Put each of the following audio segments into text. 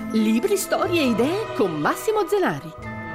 Libri, storie e idee con Massimo Zenari.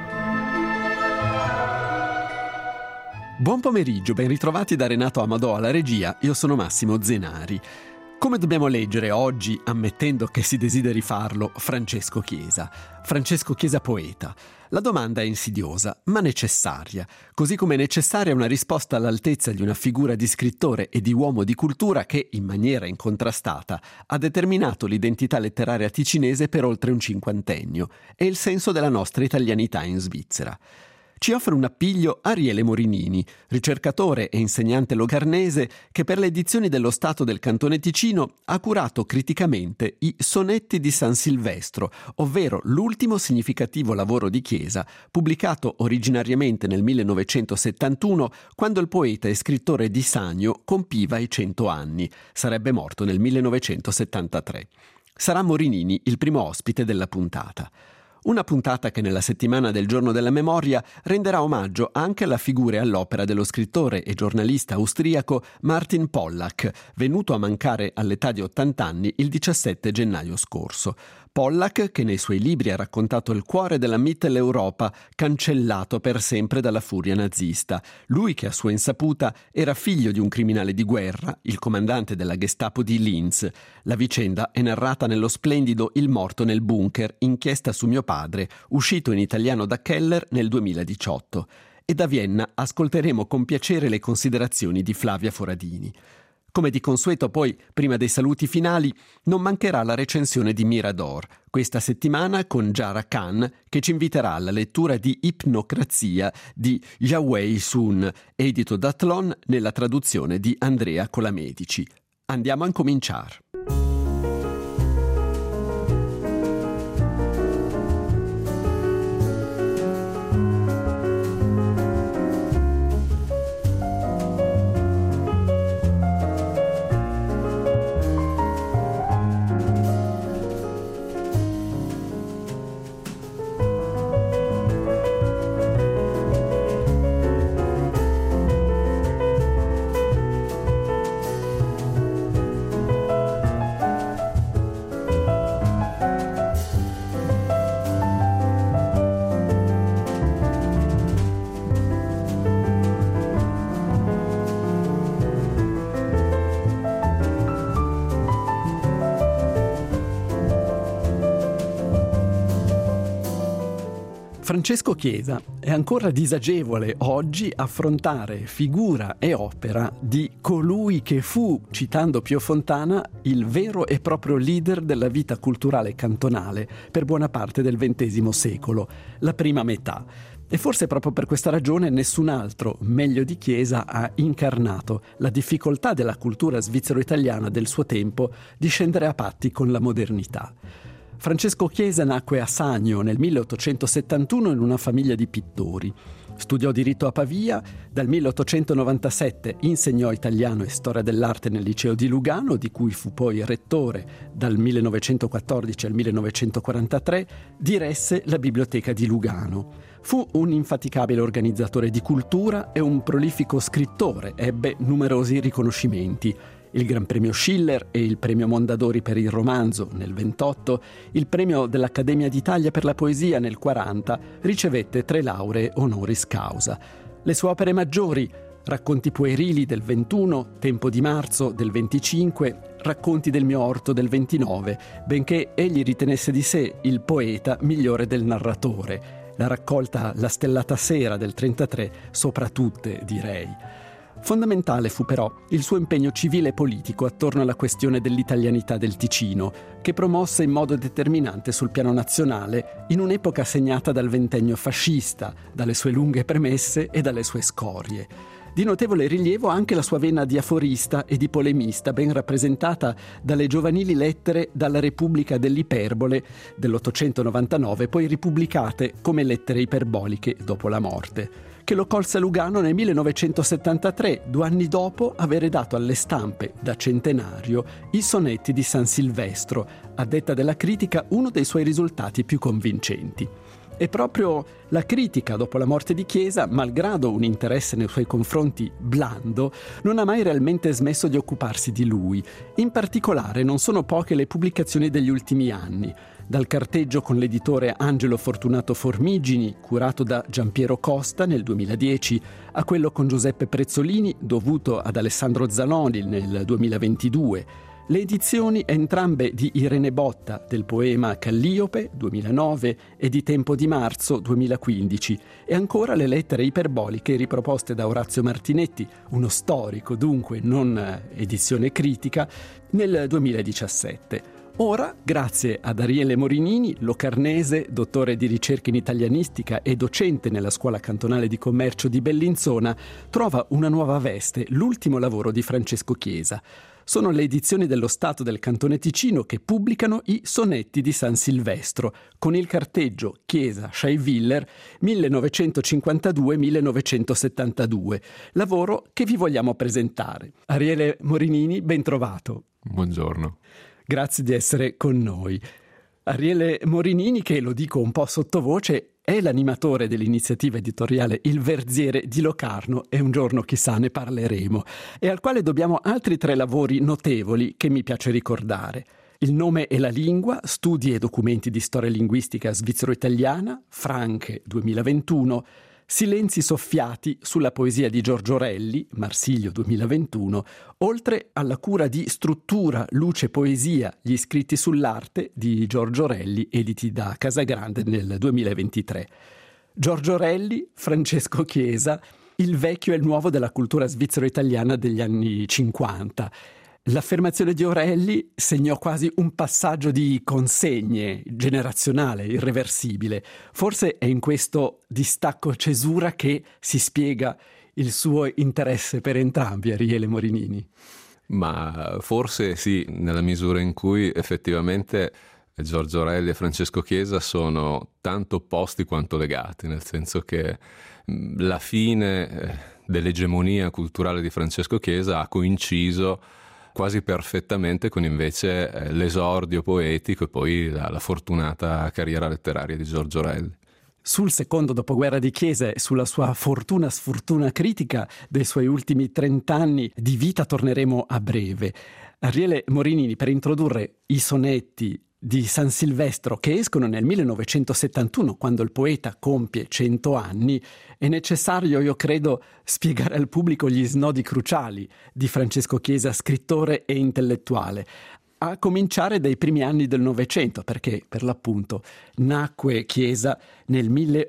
Buon pomeriggio, ben ritrovati da Renato Amadò alla regia, io sono Massimo Zenari. Come dobbiamo leggere oggi, ammettendo che si desideri farlo, Francesco Chiesa? Francesco Chiesa poeta. La domanda è insidiosa, ma necessaria, così come è necessaria una risposta all'altezza di una figura di scrittore e di uomo di cultura che, in maniera incontrastata, ha determinato l'identità letteraria ticinese per oltre un cinquantennio e il senso della nostra italianità in Svizzera. Ci offre un appiglio Ariele Morinini, ricercatore e insegnante locarnese che per le edizioni dello Stato del Cantone Ticino ha curato criticamente i Sonetti di San Silvestro, ovvero l'ultimo significativo lavoro di Chiesa, pubblicato originariamente nel 1971, quando il poeta e scrittore di Sannio compiva i 100 anni. Sarebbe morto nel 1973. Sarà Morinini il primo ospite della puntata. Una puntata che nella settimana del Giorno della Memoria renderà omaggio anche alla figura e all'opera dello scrittore e giornalista austriaco Martin Pollack, venuto a mancare all'età di 80 anni il 17 gennaio scorso. Pollack, che nei suoi libri ha raccontato il cuore della Mitteleuropa, cancellato per sempre dalla furia nazista. Lui che a sua insaputa era figlio di un criminale di guerra, il comandante della Gestapo di Linz. La vicenda è narrata nello splendido Il morto nel bunker, inchiesta su mio padre, uscito in italiano da Keller nel 2018. E da Vienna ascolteremo con piacere le considerazioni di Flavia Foradini. Come di consueto poi, prima dei saluti finali, non mancherà la recensione di Mirador, questa settimana con Jara Khan, che ci inviterà alla lettura di Ipnocrazia di Yawei Sun, edito da Tlon nella traduzione di Andrea Colamedici. Andiamo a incominciare. Francesco Chiesa è ancora disagevole oggi affrontare figura e opera di colui che fu, citando Pio Fontana, il vero e proprio leader della vita culturale cantonale per buona parte del XX secolo, la prima metà. E forse proprio per questa ragione nessun altro, meglio di Chiesa, ha incarnato la difficoltà della cultura svizzero-italiana del suo tempo di scendere a patti con la modernità. Francesco Chiesa nacque a Sannio nel 1871 in una famiglia di pittori. Studiò diritto a Pavia, dal 1897 insegnò italiano e storia dell'arte nel liceo di Lugano, di cui fu poi rettore dal 1914 al 1943, diresse la biblioteca di Lugano. Fu un infaticabile organizzatore di cultura e un prolifico scrittore, ebbe numerosi riconoscimenti. Il Gran Premio Schiller e il Premio Mondadori per il romanzo nel 28, il Premio dell'Accademia d'Italia per la poesia nel 40, ricevette 3 lauree honoris causa. Le sue opere maggiori, Racconti puerili del 21, Tempo di marzo del 25, Racconti del mio orto del 29, benché egli ritenesse di sé il poeta migliore del narratore. La raccolta La stellata sera del 33, sopra tutte, direi. Fondamentale fu però il suo impegno civile e politico attorno alla questione dell'italianità del Ticino, che promosse in modo determinante sul piano nazionale in un'epoca segnata dal ventennio fascista, dalle sue lunghe premesse e dalle sue scorie. Di notevole rilievo anche la sua vena di aforista e di polemista, ben rappresentata dalle giovanili lettere dalla Repubblica dell'Iperbole dell'899, poi ripubblicate come lettere iperboliche dopo la morte, che lo colse a Lugano nel 1973, 2 anni dopo avere dato alle stampe da centenario i Sonetti di San Silvestro, a detta della critica uno dei suoi risultati più convincenti. E proprio la critica dopo la morte di Chiesa, malgrado un interesse nei suoi confronti blando, non ha mai realmente smesso di occuparsi di lui. In particolare non sono poche le pubblicazioni degli ultimi anni. Dal carteggio con l'editore Angelo Fortunato Formigini, curato da Giampiero Costa nel 2010, a quello con Giuseppe Prezzolini, dovuto ad Alessandro Zanoni nel 2022. Le edizioni entrambe di Irene Botta del poema Calliope 2009 e di Tempo di Marzo 2015 e ancora le lettere iperboliche riproposte da Orazio Martinetti, uno storico dunque non edizione critica, nel 2017. Ora, grazie ad Ariele Morinini, locarnese, dottore di ricerca in italianistica e docente nella Scuola Cantonale di Commercio di Bellinzona, trova una nuova veste, l'ultimo lavoro di Francesco Chiesa. Sono le edizioni dello Stato del Cantone Ticino che pubblicano i Sonetti di San Silvestro, con il carteggio Chiesa Schaywiller 1952-1972, lavoro che vi vogliamo presentare. Ariele Morinini, ben trovato. Buongiorno. Grazie di essere con noi. Ariele Morinini, che lo dico un po' sottovoce, è l'animatore dell'iniziativa editoriale Il Verziere di Locarno e un giorno chissà ne parleremo, e al quale dobbiamo altri 3 lavori notevoli che mi piace ricordare. Il nome e la lingua, studi e documenti di storia linguistica svizzero-italiana, Franche 2021, Silenzi soffiati sulla poesia di Giorgio Relli, Marsiglio 2021, oltre alla cura di Struttura, luce, poesia, gli scritti sull'arte di Giorgio Relli, editi da Casagrande nel 2023. Giorgio Relli, Francesco Chiesa, il vecchio e il nuovo della cultura svizzero-italiana degli anni 50. L'affermazione di Orelli segnò quasi un passaggio di consegne generazionale, irreversibile. Forse è in questo distacco cesura che si spiega il suo interesse per entrambi, Ariele Morinini. Ma forse sì, nella misura in cui effettivamente Giorgio Orelli e Francesco Chiesa sono tanto opposti quanto legati, nel senso che la fine dell'egemonia culturale di Francesco Chiesa ha coinciso quasi perfettamente con invece l'esordio poetico e poi la fortunata carriera letteraria di Giorgio Relli. Sul secondo dopoguerra di Chiesa e sulla sua fortuna-sfortuna critica dei suoi ultimi 30 anni di vita torneremo a breve. Ariele Morinini, per introdurre i sonetti di San Silvestro che escono nel 1971, quando il poeta compie 100 anni, è necessario, io credo, spiegare al pubblico gli snodi cruciali di Francesco Chiesa, scrittore e intellettuale, a cominciare dai primi anni del Novecento, perché per l'appunto nacque Chiesa nel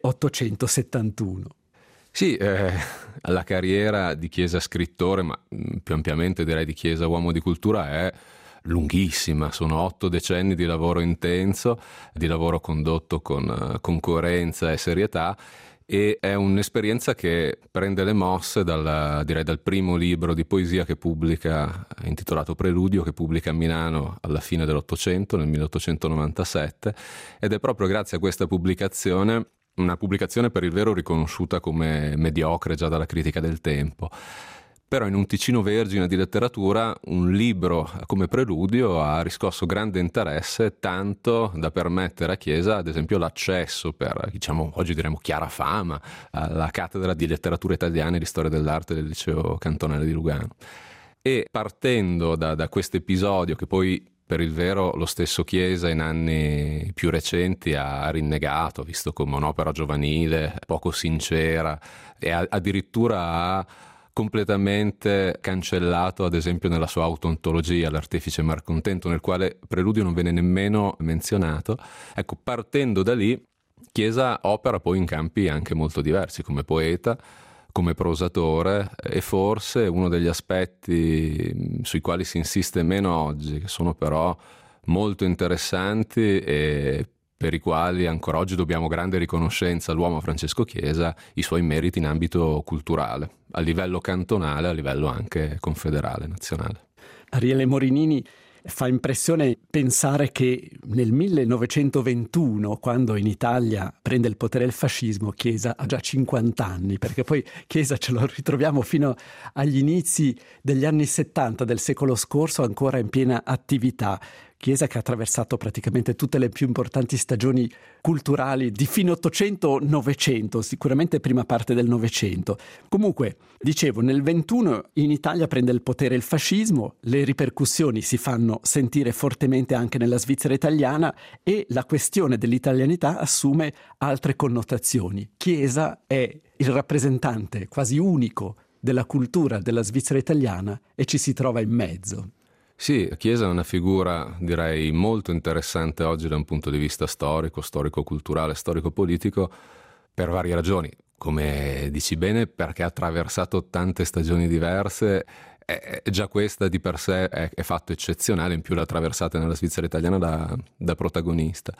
1871. Sì, la carriera di Chiesa scrittore, ma più ampiamente direi di Chiesa uomo di cultura, è lunghissima, sono 8 decenni di lavoro intenso, di lavoro condotto con coerenza e serietà, e è un'esperienza che prende le mosse dal primo libro di poesia che pubblica, intitolato Preludio, che pubblica a Milano alla fine dell'Ottocento, nel 1897, ed è proprio grazie a questa pubblicazione, una pubblicazione per il vero riconosciuta come mediocre già dalla critica del tempo, però in un Ticino vergine di letteratura un libro come Preludio ha riscosso grande interesse, tanto da permettere a Chiesa ad esempio l'accesso per, oggi diremo chiara fama, alla cattedra di letteratura italiana e di storia dell'arte del Liceo Cantonale di Lugano. E partendo da questo episodio, che poi per il vero lo stesso Chiesa in anni più recenti ha rinnegato, visto come un'opera giovanile, poco sincera, e addirittura ha completamente cancellato, ad esempio nella sua autontologia, L'artefice malcontento, nel quale Preludio non viene nemmeno menzionato. Ecco, partendo da lì, Chiesa opera poi in campi anche molto diversi, come poeta, come prosatore, e forse uno degli aspetti sui quali si insiste meno oggi, che sono però molto interessanti e per i quali ancora oggi dobbiamo grande riconoscenza all'uomo Francesco Chiesa, i suoi meriti in ambito culturale, a livello cantonale, a livello anche confederale, nazionale. Ariele Morinini, fa impressione pensare che nel 1921, quando in Italia prende il potere il fascismo, Chiesa ha già 50 anni, perché poi Chiesa ce lo ritroviamo fino agli inizi degli anni 70 del secolo scorso ancora in piena attività. Chiesa che ha attraversato praticamente tutte le più importanti stagioni culturali di fine Ottocento-Novecento, sicuramente prima parte del Novecento. Comunque, dicevo, nel 21 in Italia prende il potere il fascismo, le ripercussioni si fanno sentire fortemente anche nella Svizzera italiana e la questione dell'italianità assume altre connotazioni. Chiesa è il rappresentante quasi unico della cultura della Svizzera italiana e ci si trova in mezzo. Sì, Chiesa è una figura, direi, molto interessante oggi da un punto di vista storico, storico-culturale, storico-politico, per varie ragioni. Come dici bene, perché ha attraversato tante stagioni diverse, già questa di per sé è fatto eccezionale, in più l'ha attraversata nella Svizzera italiana da protagonista.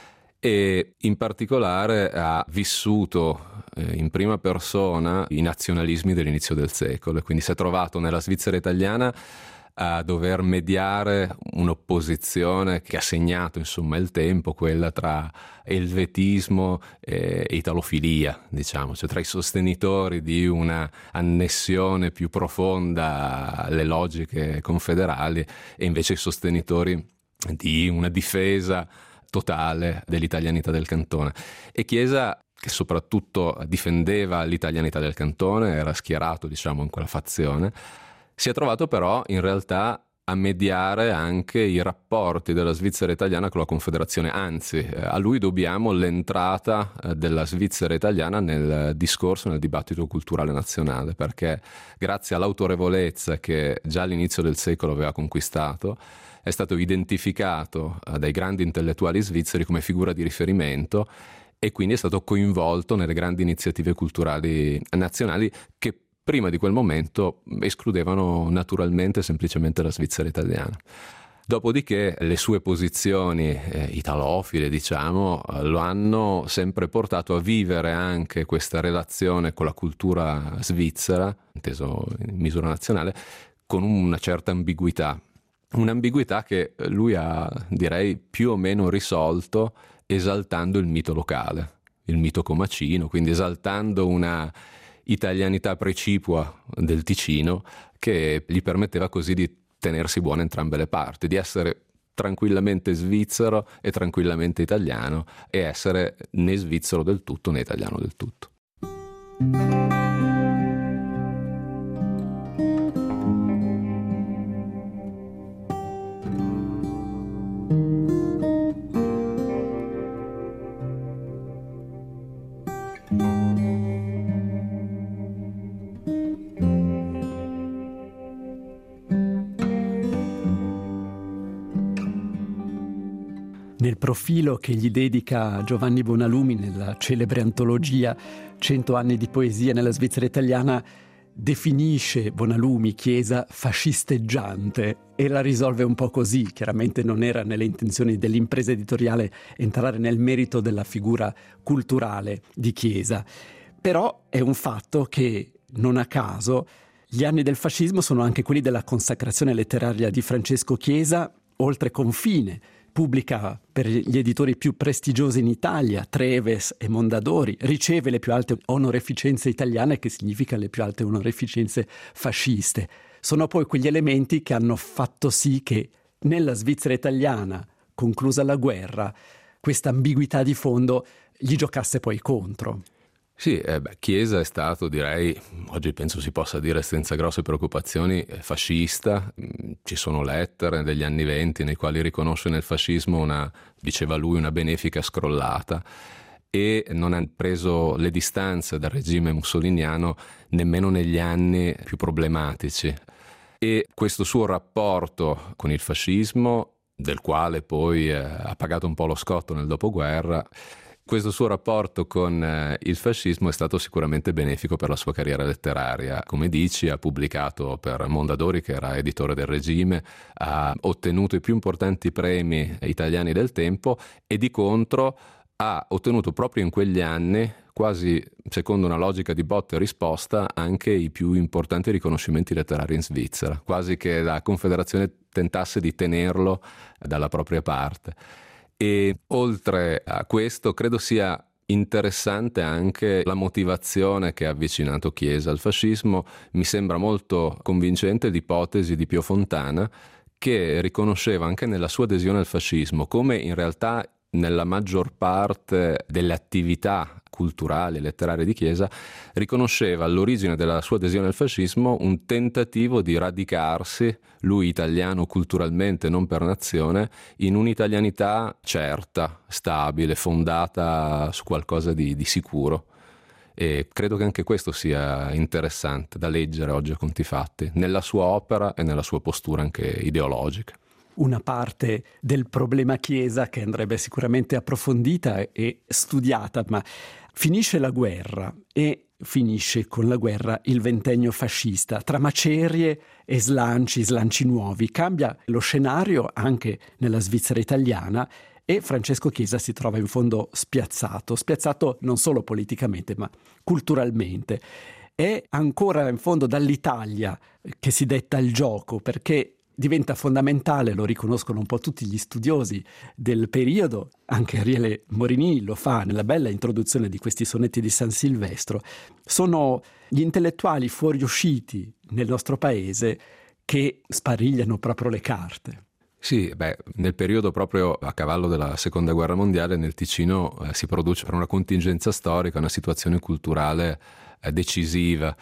E in particolare ha vissuto in prima persona i nazionalismi dell'inizio del secolo, e quindi si è trovato nella Svizzera italiana a dover mediare un'opposizione che ha segnato insomma il tempo, quella tra elvetismo e italofilia, diciamo, cioè tra i sostenitori di una annessione più profonda alle logiche confederali e invece i sostenitori di una difesa totale dell'italianità del cantone. E Chiesa, che soprattutto difendeva l'italianità del cantone, era schierato diciamo in quella fazione, si è trovato però in realtà a mediare anche i rapporti della Svizzera italiana con la Confederazione, anzi a lui dobbiamo l'entrata della Svizzera italiana nel discorso, nel dibattito culturale nazionale, perché grazie all'autorevolezza che già all'inizio del secolo aveva conquistato è stato identificato dai grandi intellettuali svizzeri come figura di riferimento e quindi è stato coinvolto nelle grandi iniziative culturali nazionali che prima di quel momento escludevano naturalmente semplicemente la Svizzera italiana. Dopodiché le sue posizioni italofile, diciamo, lo hanno sempre portato a vivere anche questa relazione con la cultura svizzera, inteso in misura nazionale, con una certa ambiguità. Un'ambiguità che lui ha, direi, più o meno risolto esaltando il mito locale, il mito comacino, quindi esaltando una italianità precipua del Ticino che gli permetteva così di tenersi buone entrambe le parti, di essere tranquillamente svizzero e tranquillamente italiano e essere né svizzero del tutto né italiano del tutto. Nel profilo che gli dedica Giovanni Bonalumi nella celebre antologia 100 anni di poesia nella Svizzera italiana, definisce Bonalumi Chiesa fascisteggiante e la risolve un po' così. Chiaramente non era nelle intenzioni dell'impresa editoriale entrare nel merito della figura culturale di Chiesa, però è un fatto che non a caso gli anni del fascismo sono anche quelli della consacrazione letteraria di Francesco Chiesa oltre confine. Pubblica per gli editori più prestigiosi in Italia, Treves e Mondadori, riceve le più alte onoreficenze italiane, che significa le più alte onoreficenze fasciste. Sono poi quegli elementi che hanno fatto sì che nella Svizzera italiana, conclusa la guerra, questa ambiguità di fondo gli giocasse poi contro. Sì, Chiesa è stato, direi, oggi penso si possa dire senza grosse preoccupazioni, fascista. Ci sono lettere degli anni '20 nei quali riconosce nel fascismo diceva lui, una benefica scrollata, e non ha preso le distanze dal regime mussoliniano nemmeno negli anni più problematici. E questo suo rapporto con il fascismo, del quale poi ha pagato un po' lo scotto nel dopoguerra, questo suo rapporto con il fascismo è stato sicuramente benefico per la sua carriera letteraria. Come dici, ha pubblicato per Mondadori, che era editore del regime, ha ottenuto i più importanti premi italiani del tempo e di contro ha ottenuto proprio in quegli anni, quasi secondo una logica di botta e risposta, anche i più importanti riconoscimenti letterari in Svizzera, quasi che la Confederazione tentasse di tenerlo dalla propria parte. E oltre a questo credo sia interessante anche la motivazione che ha avvicinato Chiesa al fascismo. Mi sembra molto convincente l'ipotesi di Pio Fontana, che riconosceva anche nella sua adesione al fascismo, come in realtà nella maggior parte delle attività culturali e letterarie di Chiesa, riconosceva all'origine della sua adesione al fascismo un tentativo di radicarsi, lui italiano culturalmente, non per nazione, in un'italianità certa, stabile, fondata su qualcosa di sicuro. E credo che anche questo sia interessante da leggere oggi a conti fatti, nella sua opera e nella sua postura anche ideologica. Una parte del problema Chiesa che andrebbe sicuramente approfondita e studiata, ma finisce la guerra e finisce con la guerra il ventennio fascista. Tra macerie e slanci nuovi, cambia lo scenario anche nella Svizzera italiana e Francesco Chiesa si trova in fondo spiazzato non solo politicamente ma culturalmente. È ancora in fondo dall'Italia che si detta il gioco, perché diventa fondamentale, lo riconoscono un po' tutti gli studiosi del periodo, anche Ariele Morini lo fa nella bella introduzione di questi sonetti di San Silvestro, sono gli intellettuali fuoriusciti nel nostro paese che sparigliano proprio le carte. Sì, nel periodo proprio a cavallo della Seconda Guerra Mondiale nel Ticino si produce per una contingenza storica una situazione culturale decisiva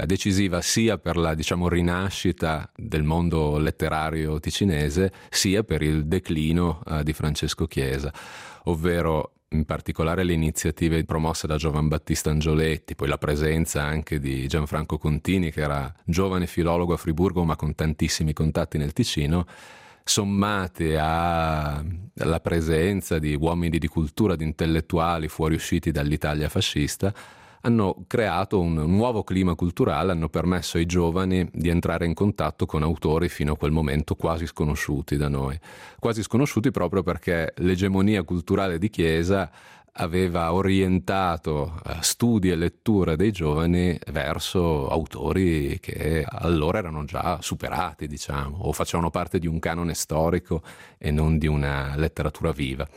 sia per la, rinascita del mondo letterario ticinese, sia per il declino di Francesco Chiesa, ovvero in particolare le iniziative promosse da Giovan Battista Angioletti, poi la presenza anche di Gianfranco Contini, che era giovane filologo a Friburgo ma con tantissimi contatti nel Ticino, sommate alla presenza di uomini di cultura, di intellettuali fuoriusciti dall'Italia fascista, hanno creato un nuovo clima culturale, hanno permesso ai giovani di entrare in contatto con autori fino a quel momento quasi sconosciuti da noi. Quasi sconosciuti proprio perché l'egemonia culturale di Chiesa aveva orientato studi e letture dei giovani verso autori che allora erano già superati, o facevano parte di un canone storico e non di una letteratura viva.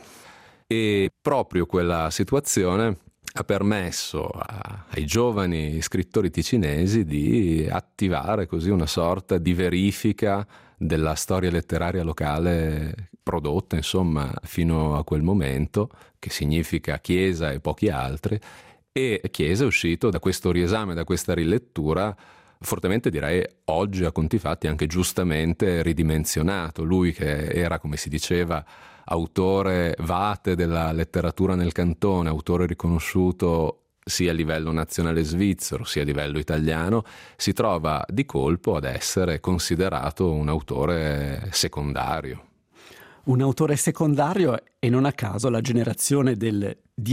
E proprio quella situazione ha permesso ai giovani scrittori ticinesi di attivare così una sorta di verifica della storia letteraria locale prodotta, fino a quel momento, che significa Chiesa e pochi altri, e Chiesa è uscito da questo riesame, da questa rilettura, fortemente direi oggi a conti fatti anche giustamente ridimensionato. Lui che era, come si diceva, autore vate della letteratura nel cantone, autore riconosciuto sia a livello nazionale svizzero sia a livello italiano, si trova di colpo ad essere considerato un autore secondario. Un autore secondario, e non a caso la generazione del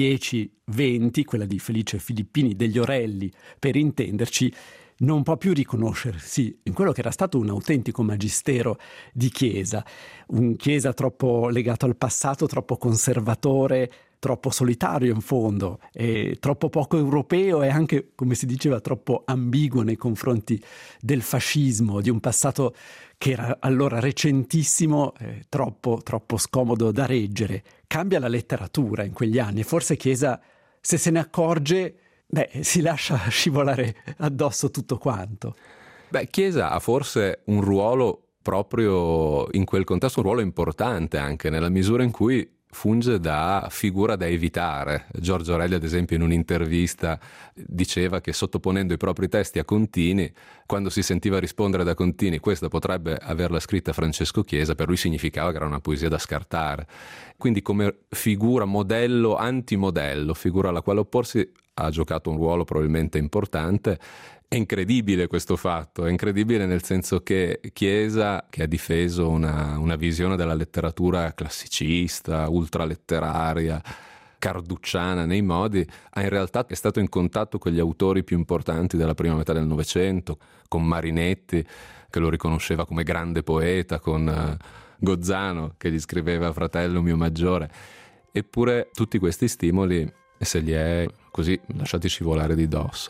10-20, quella di Felice Filippini, degli Orelli, per intenderci, non può più riconoscersi in quello che era stato un autentico magistero di Chiesa, un Chiesa troppo legato al passato, troppo conservatore, troppo solitario in fondo, e troppo poco europeo e anche, come si diceva, troppo ambiguo nei confronti del fascismo, di un passato che era allora recentissimo, troppo scomodo da reggere. Cambia la letteratura in quegli anni e forse Chiesa, se se ne accorge, si lascia scivolare addosso tutto quanto. Chiesa ha forse un ruolo proprio in quel contesto, un ruolo importante anche nella misura in cui funge da figura da evitare. Giorgio Orelli, ad esempio, in un'intervista diceva che sottoponendo i propri testi a Contini, quando si sentiva rispondere da Contini questa potrebbe averla scritta Francesco Chiesa, per lui significava che era una poesia da scartare. Quindi come figura modello, antimodello, figura alla quale opporsi, ha giocato un ruolo probabilmente importante. È incredibile questo fatto, è incredibile nel senso che Chiesa, che ha difeso una visione della letteratura classicista, ultraletteraria, carducciana nei modi, in realtà è stato in contatto con gli autori più importanti della prima metà del Novecento, con Marinetti, che lo riconosceva come grande poeta, con Gozzano, che gli scriveva Fratello mio maggiore. Eppure tutti questi stimoli se li è così lasciati scivolare di dosso.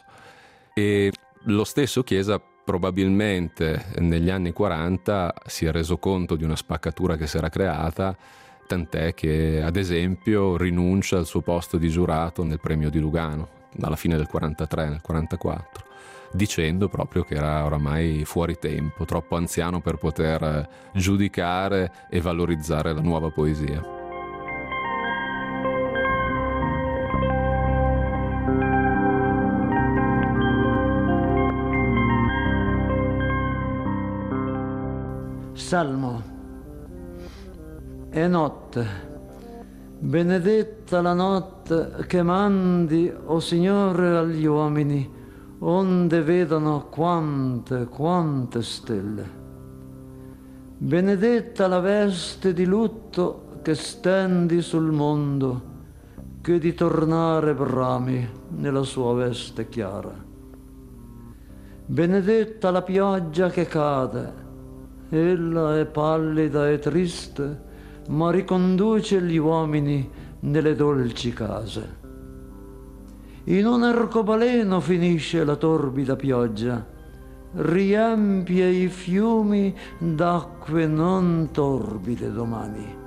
E lo stesso Chiesa probabilmente negli anni 40 si è reso conto di una spaccatura che si era creata, tant'è che ad esempio rinuncia al suo posto di giurato nel premio di Lugano alla fine del 43, nel 44. dicendo proprio che era oramai fuori tempo, troppo anziano per poter giudicare e valorizzare la nuova poesia. Salmo. È notte, benedetta la notte che mandi, o Signore, agli uomini, onde vedano quante stelle. Benedetta la veste di lutto che stendi sul mondo, che di tornare brami nella sua veste chiara. Benedetta la pioggia che cade, ella è pallida e triste, ma riconduce gli uomini nelle dolci case. In un arcobaleno finisce la torbida pioggia, riempie i fiumi d'acque non torbide domani.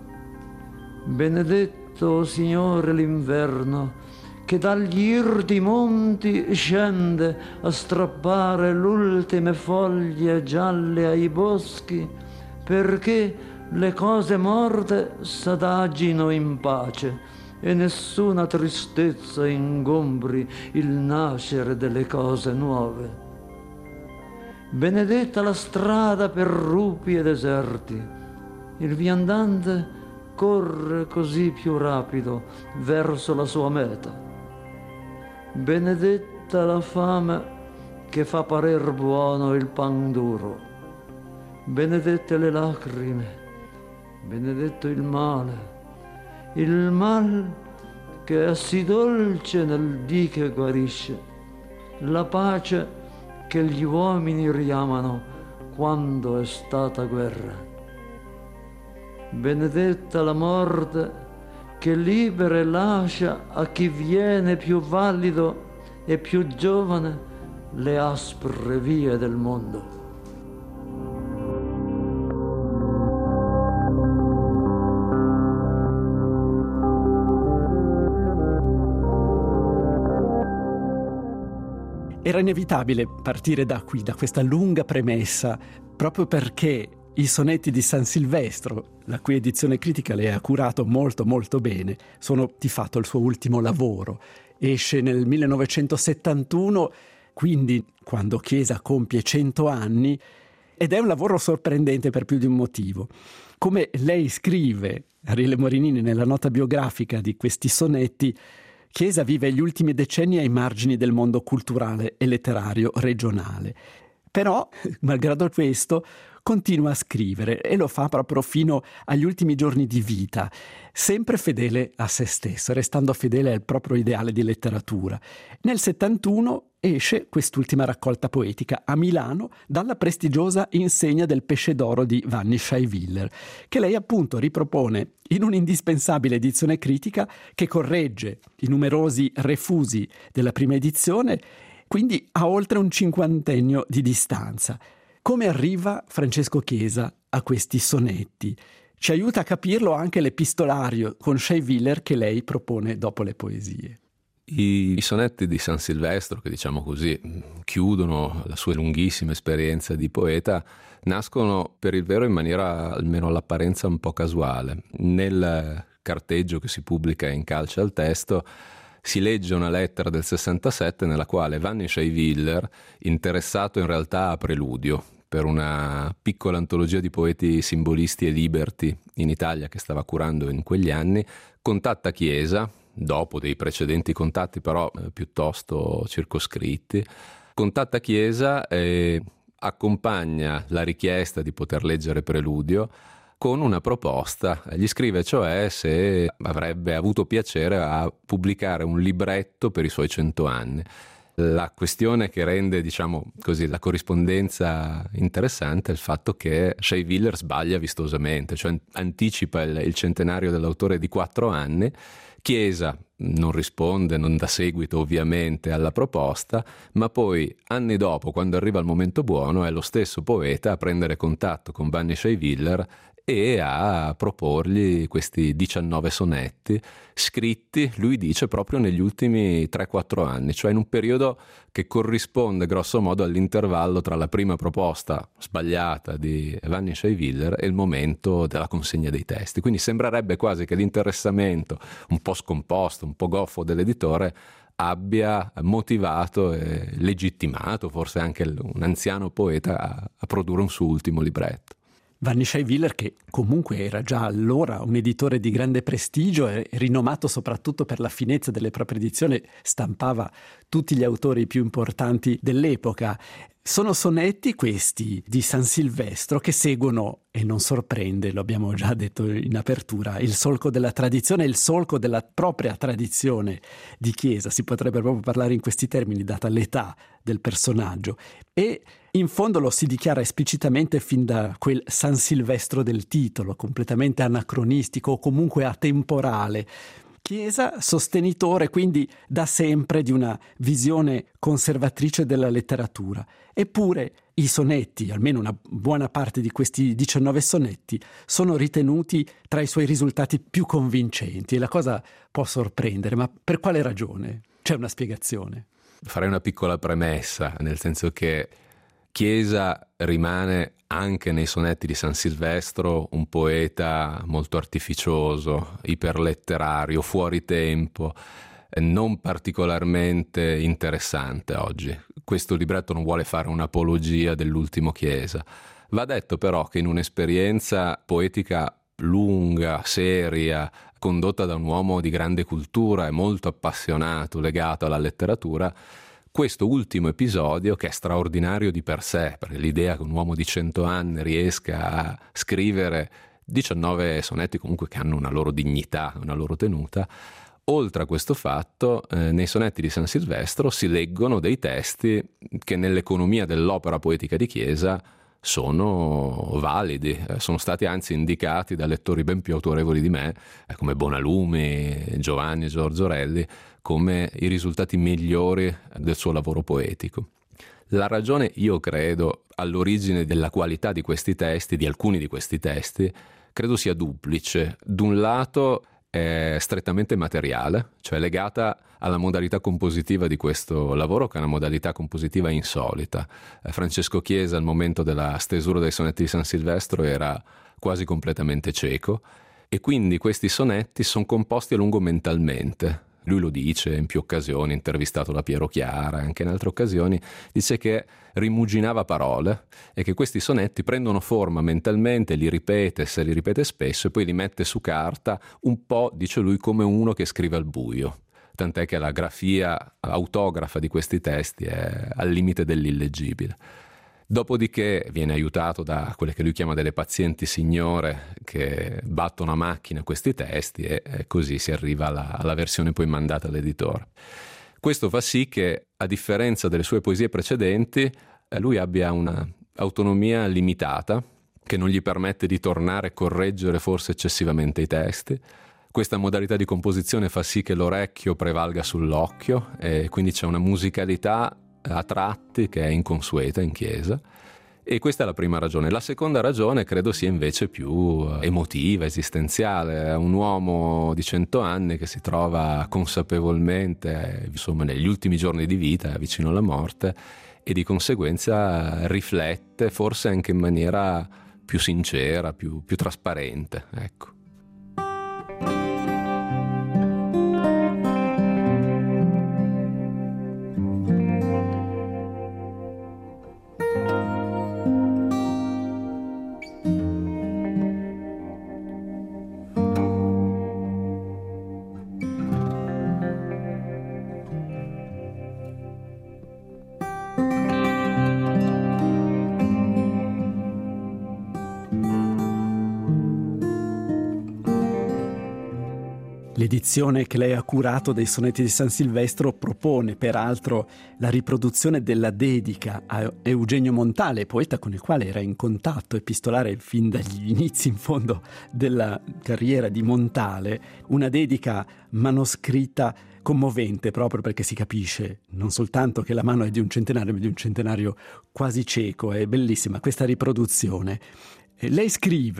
Benedetto, Signore, l'inverno, che dagli irti monti scende a strappare l'ultime foglie gialle ai boschi, perché le cose morte s'adagino in pace e nessuna tristezza ingombri il nascere delle cose nuove. Benedetta la strada per rupi e deserti, il viandante corre così più rapido verso la sua meta. Benedetta la fame che fa parer buono il pan duro. Benedette le lacrime, benedetto il mal che è sì dolce nel dì che guarisce, la pace che gli uomini riamano quando è stata guerra. Benedetta la morte che libera e lascia a chi viene più valido e più giovane le aspre vie del mondo. Era inevitabile partire da qui, da questa lunga premessa, proprio perché i sonetti di San Silvestro, la cui edizione critica le ha curato molto molto bene, sono di fatto il suo ultimo lavoro. Esce nel 1971, quindi quando Chiesa compie 100 anni, ed è un lavoro sorprendente per più di un motivo. Come lei scrive, Ariele Morinini, nella nota biografica di questi sonetti, Chiesa vive gli ultimi decenni ai margini del mondo culturale e letterario regionale. Però, malgrado questo, continua a scrivere e lo fa proprio fino agli ultimi giorni di vita, sempre fedele a se stesso, restando fedele al proprio ideale di letteratura. Nel 71 esce quest'ultima raccolta poetica a Milano dalla prestigiosa Insegna del Pesce d'Oro di Vanni Scheiwiller, che lei appunto ripropone in un'indispensabile edizione critica che corregge i numerosi refusi della prima edizione, quindi a oltre un cinquantennio di distanza. Come arriva Francesco Chiesa a questi sonetti? Ci aiuta a capirlo anche l'epistolario con Scheiwiller che lei propone dopo le poesie. I sonetti di San Silvestro, che diciamo così chiudono la sua lunghissima esperienza di poeta, nascono per il vero in maniera almeno all'apparenza un po' casuale. Nel carteggio che si pubblica in calce al testo si legge una lettera del 67 nella quale Vanni Scheiwiller, interessato in realtà a Preludio, per una piccola antologia di poeti simbolisti e liberti in Italia che stava curando in quegli anni, contatta Chiesa, dopo dei precedenti contatti però piuttosto circoscritti, contatta Chiesa e accompagna la richiesta di poter leggere Preludio con una proposta. Gli scrive cioè se avrebbe avuto piacere a pubblicare un libretto per i suoi 100 anni. La questione che rende, diciamo così, la corrispondenza interessante è il fatto che Scheiwiller sbaglia vistosamente, cioè anticipa il centenario dell'autore di 4 anni. Chiesa non risponde, non dà seguito ovviamente alla proposta, ma poi anni dopo, quando arriva il momento buono, è lo stesso poeta a prendere contatto con Vanni Scheiwiller e a proporgli questi 19 sonetti scritti, lui dice, proprio negli ultimi 3-4 anni, cioè in un periodo che corrisponde grosso modo all'intervallo tra la prima proposta sbagliata di Vanni Scheiviller e il momento della consegna dei testi. Quindi sembrerebbe quasi che l'interessamento un po' scomposto, un po' goffo dell'editore abbia motivato e legittimato forse anche un anziano poeta a produrre un suo ultimo libretto. Vanni Scheiviller, che comunque era già allora un editore di grande prestigio e rinomato soprattutto per la finezza delle proprie edizioni, stampava tutti gli autori più importanti dell'epoca. Sono sonetti questi di San Silvestro che seguono, e non sorprende, lo abbiamo già detto in apertura, il solco della tradizione, il solco della propria tradizione di Chiesa. Si potrebbe proprio parlare in questi termini, data l'età del personaggio. E in fondo lo si dichiara esplicitamente fin da quel San Silvestro del titolo, completamente anacronistico o comunque atemporale. Chiesa sostenitore quindi da sempre di una visione conservatrice della letteratura. Eppure i sonetti, almeno una buona parte di questi 19 sonetti, sono ritenuti tra i suoi risultati più convincenti e la cosa può sorprendere, ma per quale ragione? C'è una spiegazione? Farei una piccola premessa, nel senso che Chiesa rimane anche nei sonetti di San Silvestro un poeta molto artificioso, iperletterario, fuori tempo, non particolarmente interessante oggi. Questo libretto non vuole fare un'apologia dell'ultimo Chiesa. Va detto però che in un'esperienza poetica lunga, seria, condotta da un uomo di grande cultura e molto appassionato, legato alla letteratura, questo ultimo episodio, che è straordinario di per sé, perché l'idea che un uomo di 100 anni riesca a scrivere 19 sonetti comunque che hanno una loro dignità, una loro tenuta, oltre a questo fatto, nei sonetti di San Silvestro si leggono dei testi che nell'economia dell'opera poetica di Chiesa sono validi, sono stati anzi indicati da lettori ben più autorevoli di me, come Bonalumi, Giovanni e Giorgio Orelli, come i risultati migliori del suo lavoro poetico. La ragione, io credo, all'origine della qualità di questi testi, di alcuni di questi testi, credo sia duplice. D'un lato è strettamente materiale, cioè legata alla modalità compositiva di questo lavoro, che è una modalità compositiva insolita. Francesco Chiesa al momento della stesura dei sonetti di San Silvestro era quasi completamente cieco e quindi questi sonetti sono composti a lungo mentalmente. Lui lo dice in più occasioni, intervistato da Piero Chiara, anche in altre occasioni, dice che rimuginava parole e che questi sonetti prendono forma mentalmente, li ripete, se li ripete spesso e poi li mette su carta un po', dice lui, come uno che scrive al buio. Tant'è che la grafia autografa di questi testi è al limite dell'illeggibile. Dopodiché viene aiutato da quelle che lui chiama delle pazienti signore che battono a macchina questi testi e così si arriva alla versione poi mandata all'editore. Questo fa sì che, a differenza delle sue poesie precedenti, lui abbia una autonomia limitata che non gli permette di tornare e correggere forse eccessivamente i testi. Questa modalità di composizione fa sì che l'orecchio prevalga sull'occhio e quindi c'è una musicalità a tratti che è inconsueta in Chiesa, e questa è la prima ragione. La seconda ragione credo sia invece più emotiva, esistenziale. È un uomo di 100 anni che si trova consapevolmente, insomma, negli ultimi giorni di vita, vicino alla morte, e di conseguenza riflette forse anche in maniera più sincera, più trasparente, ecco. L'edizione che lei ha curato dei sonetti di San Silvestro propone peraltro la riproduzione della dedica a Eugenio Montale, poeta con il quale era in contatto epistolare fin dagli inizi in fondo della carriera di Montale, una dedica manoscritta commovente proprio perché si capisce non soltanto che la mano è di un centenario, ma di un centenario quasi cieco. È bellissima questa riproduzione. Lei scrive: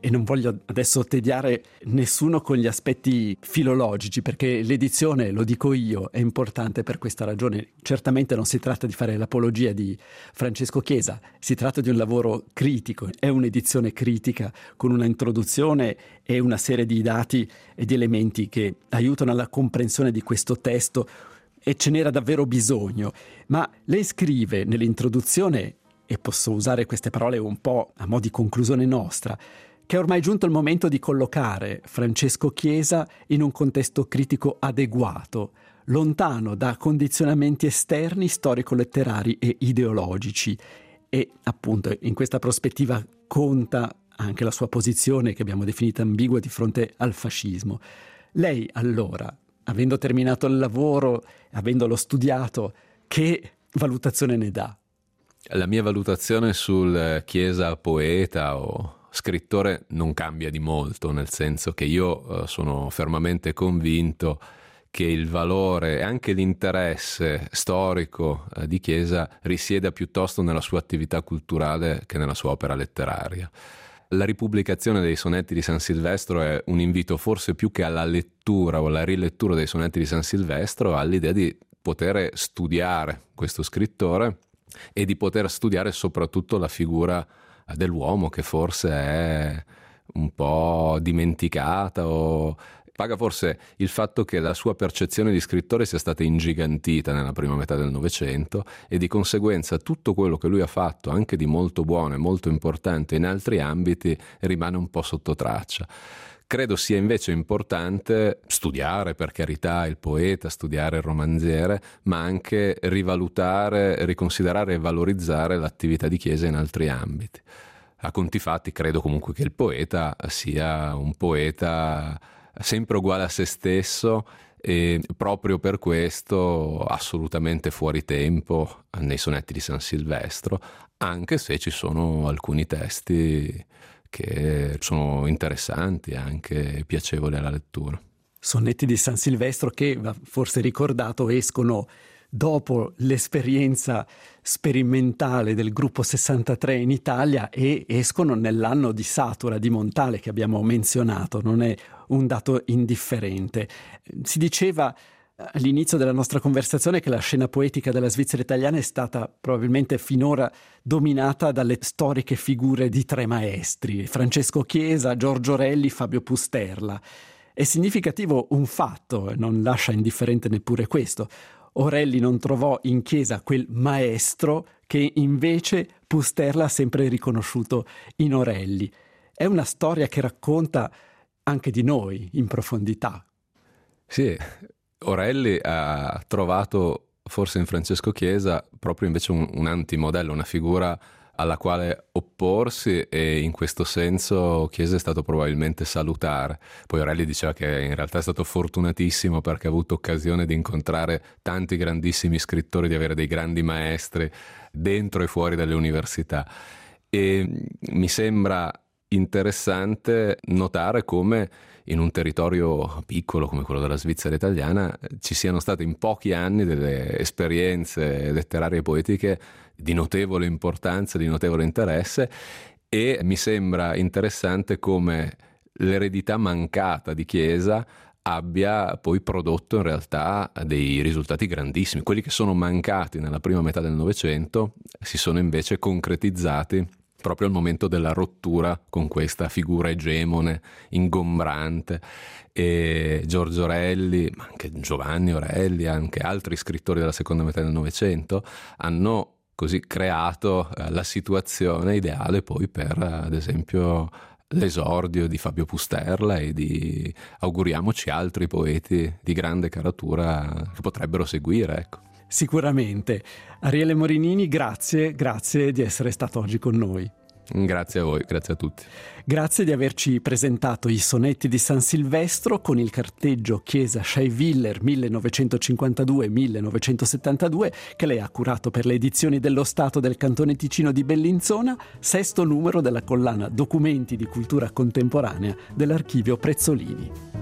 e non voglio adesso tediare nessuno con gli aspetti filologici, perché l'edizione, lo dico io, è importante per questa ragione. Certamente non si tratta di fare l'apologia di Francesco Chiesa, si tratta di un lavoro critico, è un'edizione critica con una introduzione e una serie di dati e di elementi che aiutano alla comprensione di questo testo, e ce n'era davvero bisogno. Ma lei scrive nell'introduzione, e posso usare queste parole un po' a mo' di conclusione nostra, che è ormai giunto il momento di collocare Francesco Chiesa in un contesto critico adeguato, lontano da condizionamenti esterni, storico-letterari e ideologici. E appunto in questa prospettiva conta anche la sua posizione, che abbiamo definito ambigua, di fronte al fascismo. Lei allora, avendo terminato il lavoro, avendolo studiato, che valutazione ne dà? La mia valutazione sul Chiesa poeta o scrittore non cambia di molto, nel senso che io sono fermamente convinto che il valore e anche l'interesse storico di Chiesa risieda piuttosto nella sua attività culturale che nella sua opera letteraria. La ripubblicazione dei sonetti di San Silvestro è un invito forse più che alla lettura o alla rilettura dei sonetti di San Silvestro all'idea di poter studiare questo scrittore e di poter studiare soprattutto la figura dell'uomo, che forse è un po' dimenticata, o paga forse il fatto che la sua percezione di scrittore sia stata ingigantita nella prima metà del Novecento, e di conseguenza tutto quello che lui ha fatto, anche di molto buono e molto importante in altri ambiti, rimane un po' sotto traccia. Credo sia invece importante studiare, per carità, il poeta, studiare il romanziere, ma anche rivalutare, riconsiderare e valorizzare l'attività di Chiesa in altri ambiti. A conti fatti credo comunque che il poeta sia un poeta sempre uguale a se stesso, e proprio per questo assolutamente fuori tempo nei sonetti di San Silvestro, anche se ci sono alcuni testi che sono interessanti, anche piacevoli alla lettura. Sonetti di San Silvestro che, va forse ricordato, escono dopo l'esperienza sperimentale del gruppo 63 in Italia e escono nell'anno di Satura di Montale che abbiamo menzionato. Non è un dato indifferente. Si diceva all'inizio della nostra conversazione che la scena poetica della Svizzera italiana è stata probabilmente finora dominata dalle storiche figure di tre maestri: Francesco Chiesa, Giorgio Orelli, Fabio Pusterla. È significativo un fatto, non lascia indifferente neppure questo: Orelli non trovò in Chiesa quel maestro che invece Pusterla ha sempre riconosciuto in Orelli. È una storia che racconta anche di noi in profondità. Sì, Orelli ha trovato forse in Francesco Chiesa proprio invece un antimodello, una figura alla quale opporsi, e in questo senso Chiesa è stato probabilmente salutare. Poi Orelli diceva che in realtà è stato fortunatissimo perché ha avuto occasione di incontrare tanti grandissimi scrittori, di avere dei grandi maestri dentro e fuori dalle università, e mi sembra interessante notare come in un territorio piccolo come quello della Svizzera italiana ci siano state in pochi anni delle esperienze letterarie e poetiche di notevole importanza, di notevole interesse, e mi sembra interessante come l'eredità mancata di Chiesa abbia poi prodotto in realtà dei risultati grandissimi. Quelli che sono mancati nella prima metà del Novecento si sono invece concretizzati proprio al momento della rottura con questa figura egemone, ingombrante. E Giorgio Orelli, ma anche Giovanni Orelli, anche altri scrittori della seconda metà del Novecento hanno così creato la situazione ideale poi per, ad esempio, l'esordio di Fabio Pusterla e di, auguriamoci, altri poeti di grande caratura che potrebbero seguire, ecco. Sicuramente. Ariele Morinini, grazie di essere stato oggi con noi. Grazie a voi, grazie a tutti. Grazie di averci presentato i sonetti di San Silvestro con il carteggio Chiesa Scheiwiller 1952-1972 che lei ha curato per le edizioni dello Stato del Cantone Ticino di Bellinzona, sesto numero della collana Documenti di cultura contemporanea dell'Archivio Prezzolini.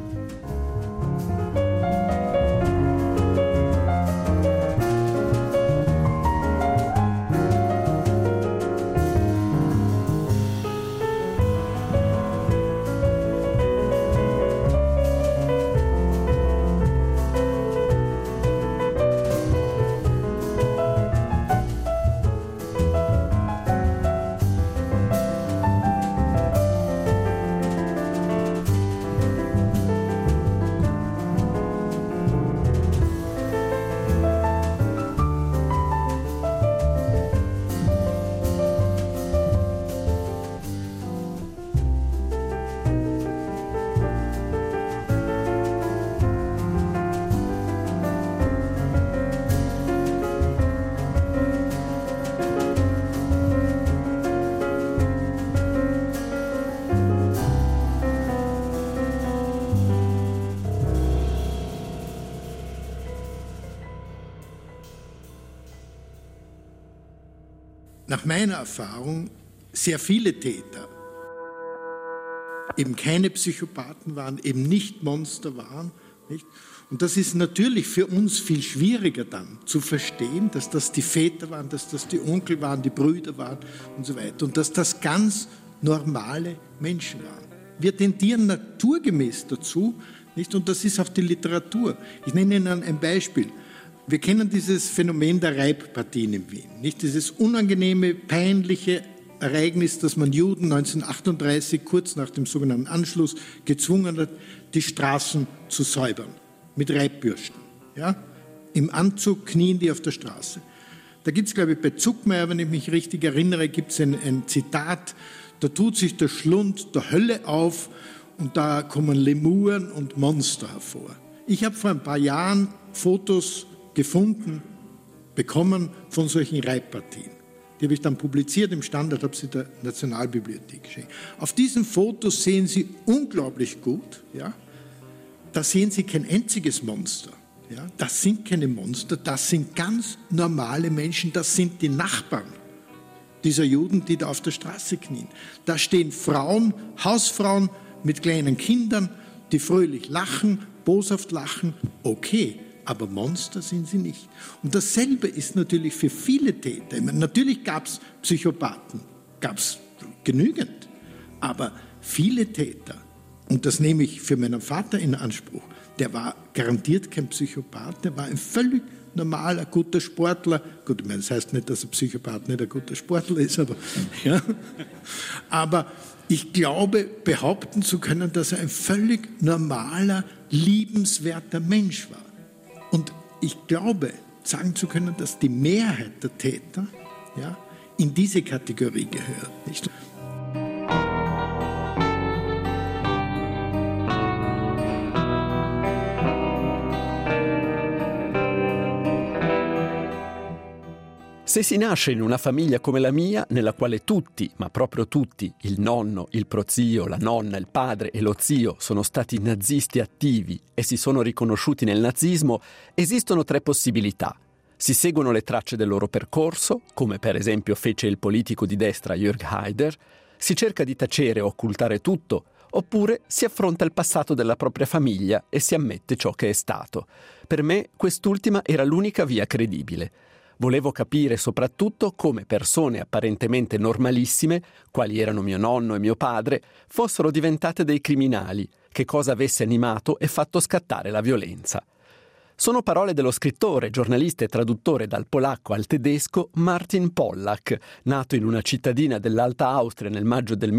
nach meiner Erfahrung sehr viele Täter eben keine Psychopathen waren, eben nicht Monster waren. Nicht? Und das ist natürlich für uns viel schwieriger dann zu verstehen, dass das die Väter waren, dass das die Onkel waren, die Brüder waren und so weiter. Und dass das ganz normale Menschen waren. Wir tendieren naturgemäß dazu, nicht? Und das ist auch die Literatur. Ich nenne Ihnen ein Beispiel. Wir kennen dieses Phänomen der Reibpartien in Wien. Nicht? Dieses unangenehme, peinliche Ereignis, dass man Juden 1938, kurz nach dem sogenannten Anschluss, gezwungen hat, die Straßen zu säubern. Mit Reibbürsten. Ja? Im Anzug knien die auf der Straße. Da gibt es, glaube ich, bei Zuckmeier, wenn ich mich richtig erinnere, gibt es ein Zitat, da tut sich der Schlund der Hölle auf und da kommen Lemuren und Monster hervor. Ich habe vor ein paar Jahren Fotos bekommen von solchen Reibpartien. Die habe ich dann publiziert im Standard, habe sie der Nationalbibliothek geschenkt. Auf diesen Fotos sehen Sie unglaublich gut, ja? Da sehen Sie kein einziges Monster. Ja? Das sind keine Monster, das sind ganz normale Menschen, das sind die Nachbarn dieser Juden, die da auf der Straße knien. Da stehen Frauen, Hausfrauen mit kleinen Kindern, die fröhlich lachen, boshaft lachen, okay, aber Monster sind sie nicht. Und dasselbe ist natürlich für viele Täter. Ich meine, natürlich gab es Psychopathen, gab es genügend, aber viele Täter, und das nehme ich für meinen Vater in Anspruch, der war garantiert kein Psychopath, der war ein völlig normaler, guter Sportler. Gut, ich meine, das heißt nicht, dass ein Psychopath nicht ein guter Sportler ist, aber, ja. Aber ich glaube, behaupten zu können, dass er ein völlig normaler, liebenswerter Mensch war. Und ich glaube, sagen zu können, dass die Mehrheit der Täter, ja, in diese Kategorie gehört. Nicht? Se si nasce in una famiglia come la mia, nella quale tutti, ma proprio tutti, il nonno, il prozio, la nonna, il padre e lo zio sono stati nazisti attivi e si sono riconosciuti nel nazismo, esistono 3 possibilità. Si seguono le tracce del loro percorso, come per esempio fece il politico di destra Jörg Haider, si cerca di tacere o occultare tutto, oppure si affronta il passato della propria famiglia e si ammette ciò che è stato. Per me quest'ultima era l'unica via credibile. Volevo capire soprattutto come persone apparentemente normalissime, quali erano mio nonno e mio padre, fossero diventate dei criminali, che cosa avesse animato e fatto scattare la violenza. Sono parole dello scrittore, giornalista e traduttore dal polacco al tedesco Martin Pollack, nato in una cittadina dell'Alta Austria nel maggio del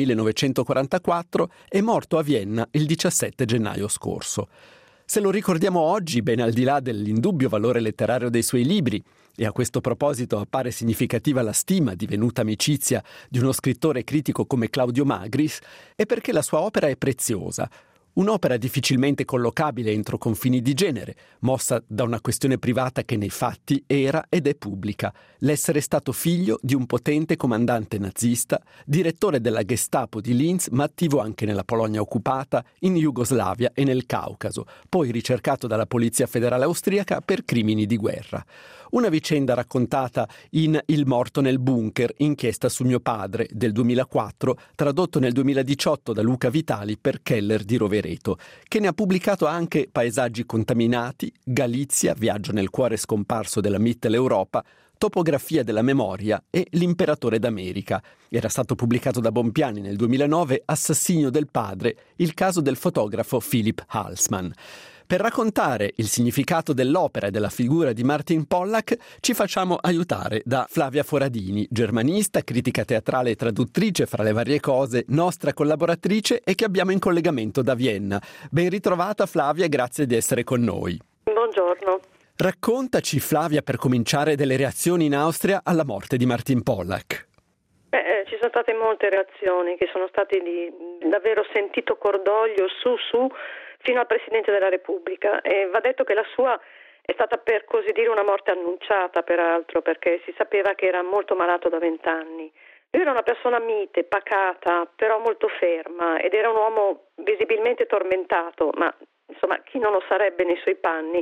1944 e morto a Vienna il 17 gennaio scorso. Se lo ricordiamo oggi, ben al di là dell'indubbio valore letterario dei suoi libri, e a questo proposito appare significativa la stima divenuta amicizia di uno scrittore critico come Claudio Magris, è perché la sua opera è preziosa. Un'opera difficilmente collocabile entro confini di genere, mossa da una questione privata che nei fatti era ed è pubblica, l'essere stato figlio di un potente comandante nazista, direttore della Gestapo di Linz, ma attivo anche nella Polonia occupata, in Jugoslavia e nel Caucaso, poi ricercato dalla Polizia Federale Austriaca per crimini di guerra. Una vicenda raccontata in Il morto nel bunker, inchiesta su mio padre, del 2004, tradotto nel 2018 da Luca Vitali per Keller di Rovereto, che ne ha pubblicato anche Paesaggi contaminati, Galizia, viaggio nel cuore scomparso della Mitteleuropa, Topografia della memoria e L'imperatore d'America. Era stato pubblicato da Bompiani nel 2009 Assassinio del padre, il caso del fotografo Philip Halsman. Per raccontare il significato dell'opera e della figura di Martin Pollack ci facciamo aiutare da Flavia Foradini, germanista, critica teatrale e traduttrice fra le varie cose, nostra collaboratrice e che abbiamo in collegamento da Vienna. Ben ritrovata Flavia e grazie di essere con noi. Buongiorno. Raccontaci Flavia per cominciare delle reazioni in Austria alla morte di Martin Pollack. Ci sono state molte reazioni che sono state di davvero sentito cordoglio su fino al Presidente della Repubblica, e va detto che la sua è stata per così dire una morte annunciata, peraltro, perché si sapeva che era molto malato da 20 anni. Lui era una persona mite, pacata, però molto ferma, ed era un uomo visibilmente tormentato, ma insomma chi non lo sarebbe nei suoi panni,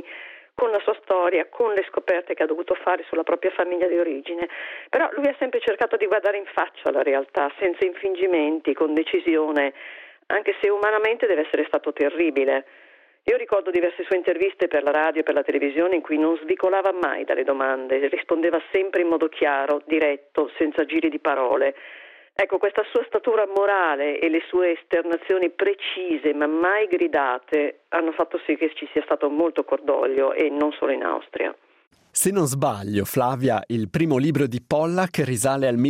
con la sua storia, con le scoperte che ha dovuto fare sulla propria famiglia di origine. Però lui ha sempre cercato di guardare in faccia la realtà, senza infingimenti, con decisione, anche se umanamente deve essere stato terribile. Io ricordo diverse sue interviste per la radio e per la televisione in cui non svicolava mai dalle domande, rispondeva sempre in modo chiaro, diretto, senza giri di parole. Ecco, questa sua statura morale e le sue esternazioni precise ma mai gridate hanno fatto sì che ci sia stato molto cordoglio, e non solo in Austria. Se non sbaglio, Flavia, il primo libro di Pollack risale al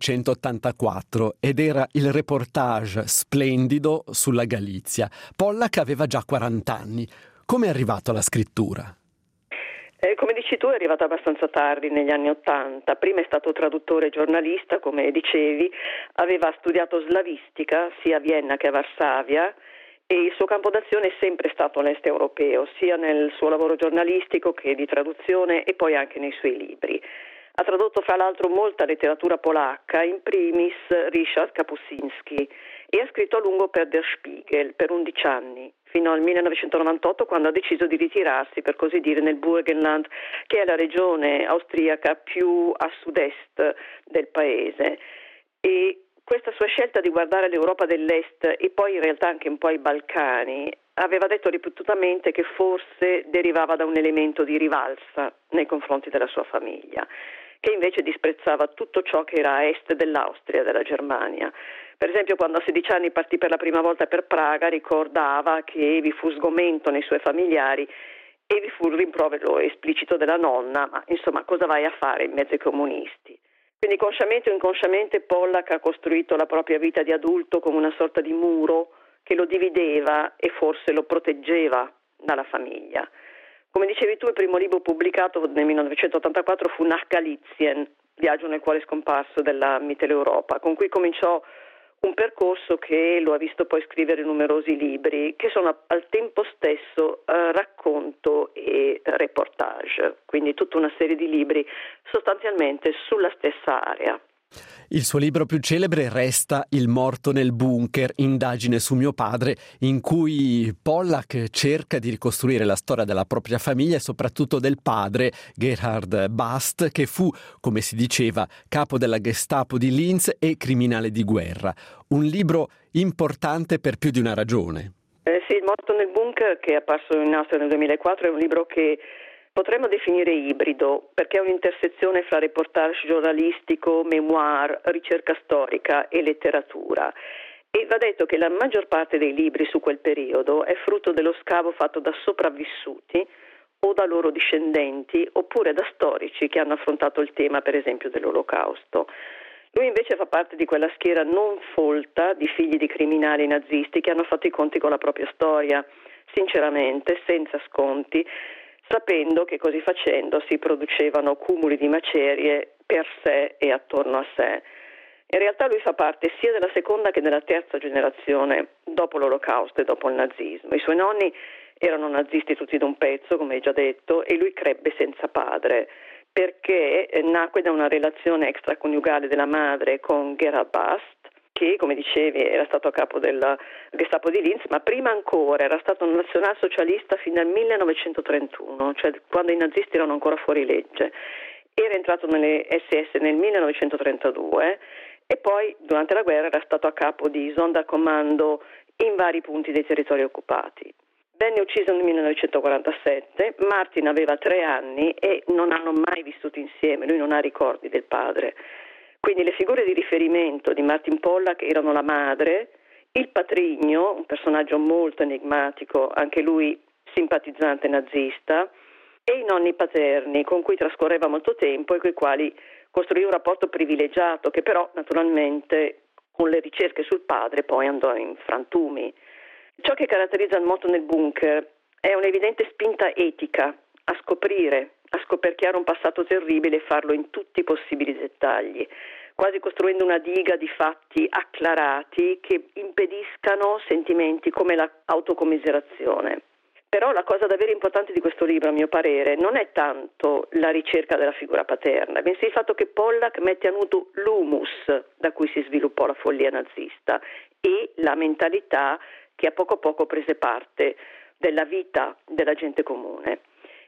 1984 ed era il reportage splendido sulla Galizia. Pollack aveva già 40 anni. Come è arrivato alla scrittura? Come dici tu, è arrivato abbastanza tardi, negli anni '80. Prima è stato traduttore e giornalista, come dicevi, aveva studiato slavistica sia a Vienna che a Varsavia, e il suo campo d'azione è sempre stato l'est europeo, sia nel suo lavoro giornalistico che di traduzione e poi anche nei suoi libri. Ha tradotto fra l'altro molta letteratura polacca, in primis Ryszard Kapuscinski, e ha scritto a lungo per Der Spiegel per 11 anni, fino al 1998, quando ha deciso di ritirarsi, per così dire, nel Burgenland, che è la regione austriaca più a sud-est del paese. E questa sua scelta di guardare l'Europa dell'Est e poi in realtà anche un po' i Balcani, aveva detto ripetutamente che forse derivava da un elemento di rivalsa nei confronti della sua famiglia, che invece disprezzava tutto ciò che era a est dell'Austria, della Germania. Per esempio, quando a 16 anni partì per la prima volta per Praga, ricordava che vi fu sgomento nei suoi familiari e vi fu il rimprovero esplicito della nonna, ma insomma cosa vai a fare in mezzo ai comunisti? Quindi consciamente o inconsciamente Pollack ha costruito la propria vita di adulto come una sorta di muro che lo divideva e forse lo proteggeva dalla famiglia. Come dicevi tu, il primo libro pubblicato nel 1984 fu Nach Galizien, Viaggio nel cuore scomparso della Mitteleuropa, con cui cominciò un percorso che lo ha visto poi scrivere numerosi libri, che sono al tempo stesso racconto e reportage, quindi tutta una serie di libri sostanzialmente sulla stessa area. Il suo libro più celebre resta Il morto nel bunker, indagine su mio padre, in cui Pollack cerca di ricostruire la storia della propria famiglia e soprattutto del padre, Gerhard Bast, che fu, come si diceva, capo della Gestapo di Linz e criminale di guerra. Un libro importante per più di una ragione. Sì, Il morto nel bunker, che è apparso in Austria nel 2004, è un libro che potremmo definire ibrido, perché è un'intersezione fra reportage giornalistico, memoir, ricerca storica e letteratura. E va detto che la maggior parte dei libri su quel periodo è frutto dello scavo fatto da sopravvissuti o da loro discendenti, oppure da storici che hanno affrontato il tema, per esempio, dell'Olocausto. Lui invece fa parte di quella schiera non folta di figli di criminali nazisti che hanno fatto i conti con la propria storia, sinceramente, senza sconti, sapendo che così facendo si producevano cumuli di macerie per sé e attorno a sé. In realtà lui fa parte sia della seconda che della terza generazione dopo l'Olocausto e dopo il nazismo. I suoi nonni erano nazisti tutti d'un pezzo, come hai già detto, e lui crebbe senza padre, perché nacque da una relazione extraconiugale della madre con Gerhard Bast, che, come dicevi, era stato a capo della Gestapo di Linz, ma prima ancora era stato un nazionalsocialista fino al 1931, cioè quando i nazisti erano ancora fuori legge. Era entrato nelle SS nel 1932 e poi, durante la guerra, era stato a capo di Sonderkommando in vari punti dei territori occupati. Venne ucciso nel 1947, Martin aveva 3 anni e non hanno mai vissuto insieme, lui non ha ricordi del padre. Quindi le figure di riferimento di Martin Pollack erano la madre, il patrigno, un personaggio molto enigmatico, anche lui simpatizzante nazista, e i nonni paterni con cui trascorreva molto tempo e con i quali costruì un rapporto privilegiato che però naturalmente con le ricerche sul padre poi andò in frantumi. Ciò che caratterizza il morto nel bunker è un'evidente spinta etica a scoprire, a scoperchiare un passato terribile e farlo in tutti i possibili dettagli, quasi costruendo una diga di fatti acclarati che impediscano sentimenti come l'autocommiserazione. Però la cosa davvero importante di questo libro, a mio parere, non è tanto la ricerca della figura paterna, bensì il fatto che Pollack mette a nudo l'humus da cui si sviluppò la follia nazista e la mentalità che a poco prese parte della vita della gente comune.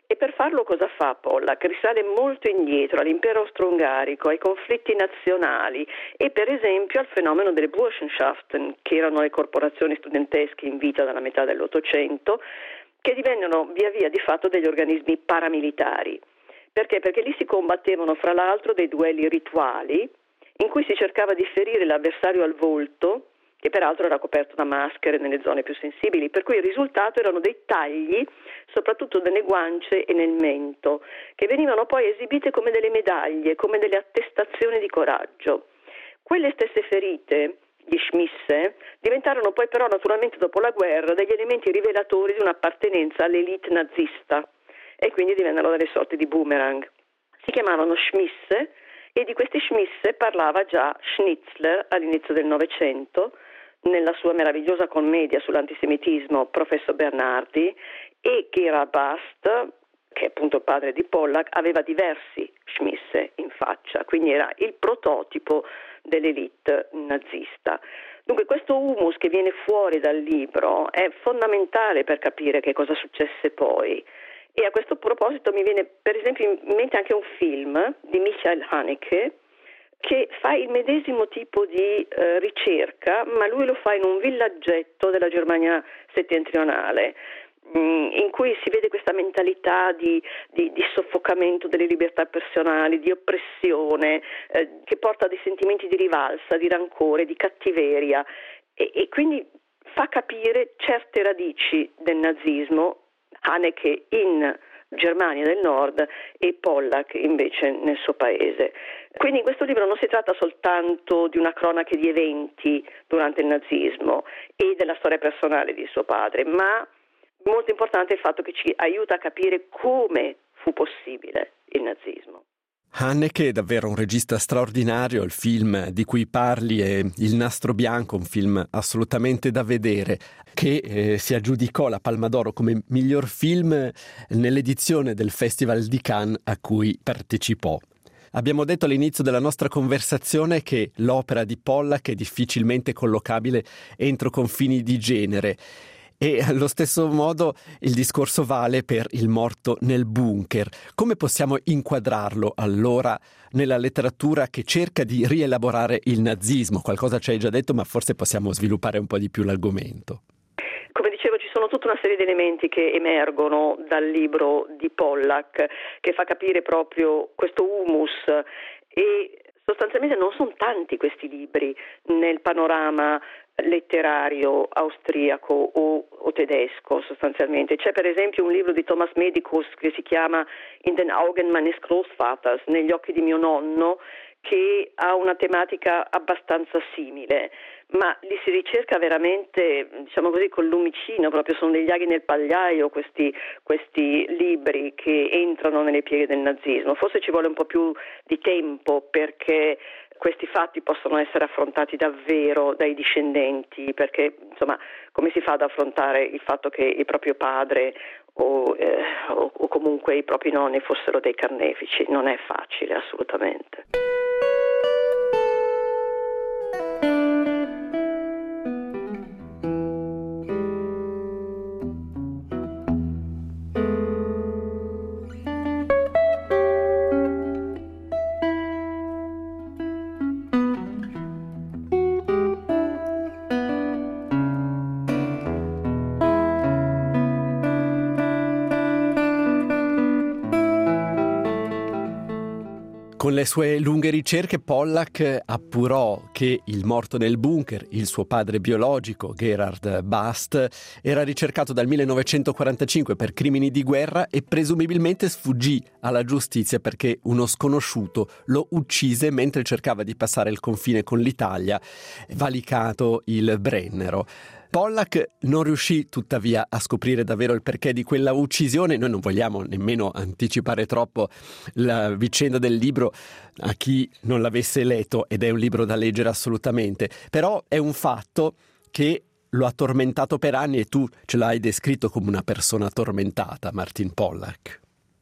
E per farlo cosa fa Pollack? Risale molto indietro all'impero austro-ungarico, ai conflitti nazionali e per esempio al fenomeno delle Burschenschaften, che erano le corporazioni studentesche in vita dalla metà dell'Ottocento, che divennero via via di fatto degli organismi paramilitari. Perché? Perché lì si combattevano fra l'altro dei duelli rituali in cui si cercava di ferire l'avversario al volto, che peraltro era coperto da maschere nelle zone più sensibili, per cui il risultato erano dei tagli, soprattutto nelle guance e nel mento, che venivano poi esibite come delle medaglie, come delle attestazioni di coraggio. Quelle stesse ferite, gli Schmisse, diventarono poi però naturalmente dopo la guerra degli elementi rivelatori di un'appartenenza all'elite nazista e quindi divennero delle sorti di boomerang. Si chiamavano Schmisse e di questi Schmisse parlava già Schnitzler all'inizio del Novecento, nella sua meravigliosa commedia sull'antisemitismo Professor Bernardi, e Gerhard Bast, che è appunto il padre di Pollack, aveva diversi Schmisse in faccia, quindi era il prototipo dell'elite nazista. Dunque questo humus che viene fuori dal libro è fondamentale per capire che cosa successe poi. E a questo proposito mi viene per esempio in mente anche un film di Michael Haneke, che fa il medesimo tipo di ricerca, ma lui lo fa in un villaggetto della Germania settentrionale, in cui si vede questa mentalità di soffocamento delle libertà personali, di oppressione, che porta a dei sentimenti di rivalsa, di rancore, di cattiveria, e quindi fa capire certe radici del nazismo, Haneke in Germania del Nord e Pollack invece nel suo paese. Quindi in questo libro non si tratta soltanto di una cronaca di eventi durante il nazismo e della storia personale di suo padre, ma molto importante è il fatto che ci aiuta a capire come fu possibile il nazismo. Haneke è davvero un regista straordinario, il film di cui parli è Il Nastro Bianco, un film assolutamente da vedere, che si aggiudicò la Palma d'Oro come miglior film nell'edizione del Festival di Cannes a cui partecipò. Abbiamo detto all'inizio della nostra conversazione che l'opera di Pollack è difficilmente collocabile entro confini di genere. E allo stesso modo il discorso vale per Il morto nel bunker. Come possiamo inquadrarlo allora nella letteratura che cerca di rielaborare il nazismo? Qualcosa ci hai già detto, ma forse possiamo sviluppare un po' di più l'argomento. Come dicevo, ci sono tutta una serie di elementi che emergono dal libro di Pollack che fa capire proprio questo humus, e sostanzialmente non sono tanti questi libri nel panorama letterario austriaco o tedesco sostanzialmente. C'è per esempio un libro di Thomas Medicus che si chiama In den Augen meines Großvaters, negli occhi di mio nonno, che ha una tematica abbastanza simile, ma li si ricerca veramente, diciamo così, col lumicino, proprio sono degli aghi nel pagliaio questi libri che entrano nelle pieghe del nazismo. Forse ci vuole un po' più di tempo perché questi fatti possono essere affrontati davvero dai discendenti, perché insomma come si fa ad affrontare il fatto che il proprio padre o comunque i propri nonni fossero dei carnefici? Non è facile assolutamente. Con le sue lunghe ricerche Pollack appurò che il morto nel bunker, il suo padre biologico Gerhard Bast, era ricercato dal 1945 per crimini di guerra e presumibilmente sfuggì alla giustizia perché uno sconosciuto lo uccise mentre cercava di passare il confine con l'Italia, valicato il Brennero. Pollack non riuscì tuttavia a scoprire davvero il perché di quella uccisione. Noi non vogliamo nemmeno anticipare troppo la vicenda del libro a chi non l'avesse letto, ed è un libro da leggere assolutamente, però è un fatto che lo ha tormentato per anni e tu ce l'hai descritto come una persona tormentata, Martin Pollack.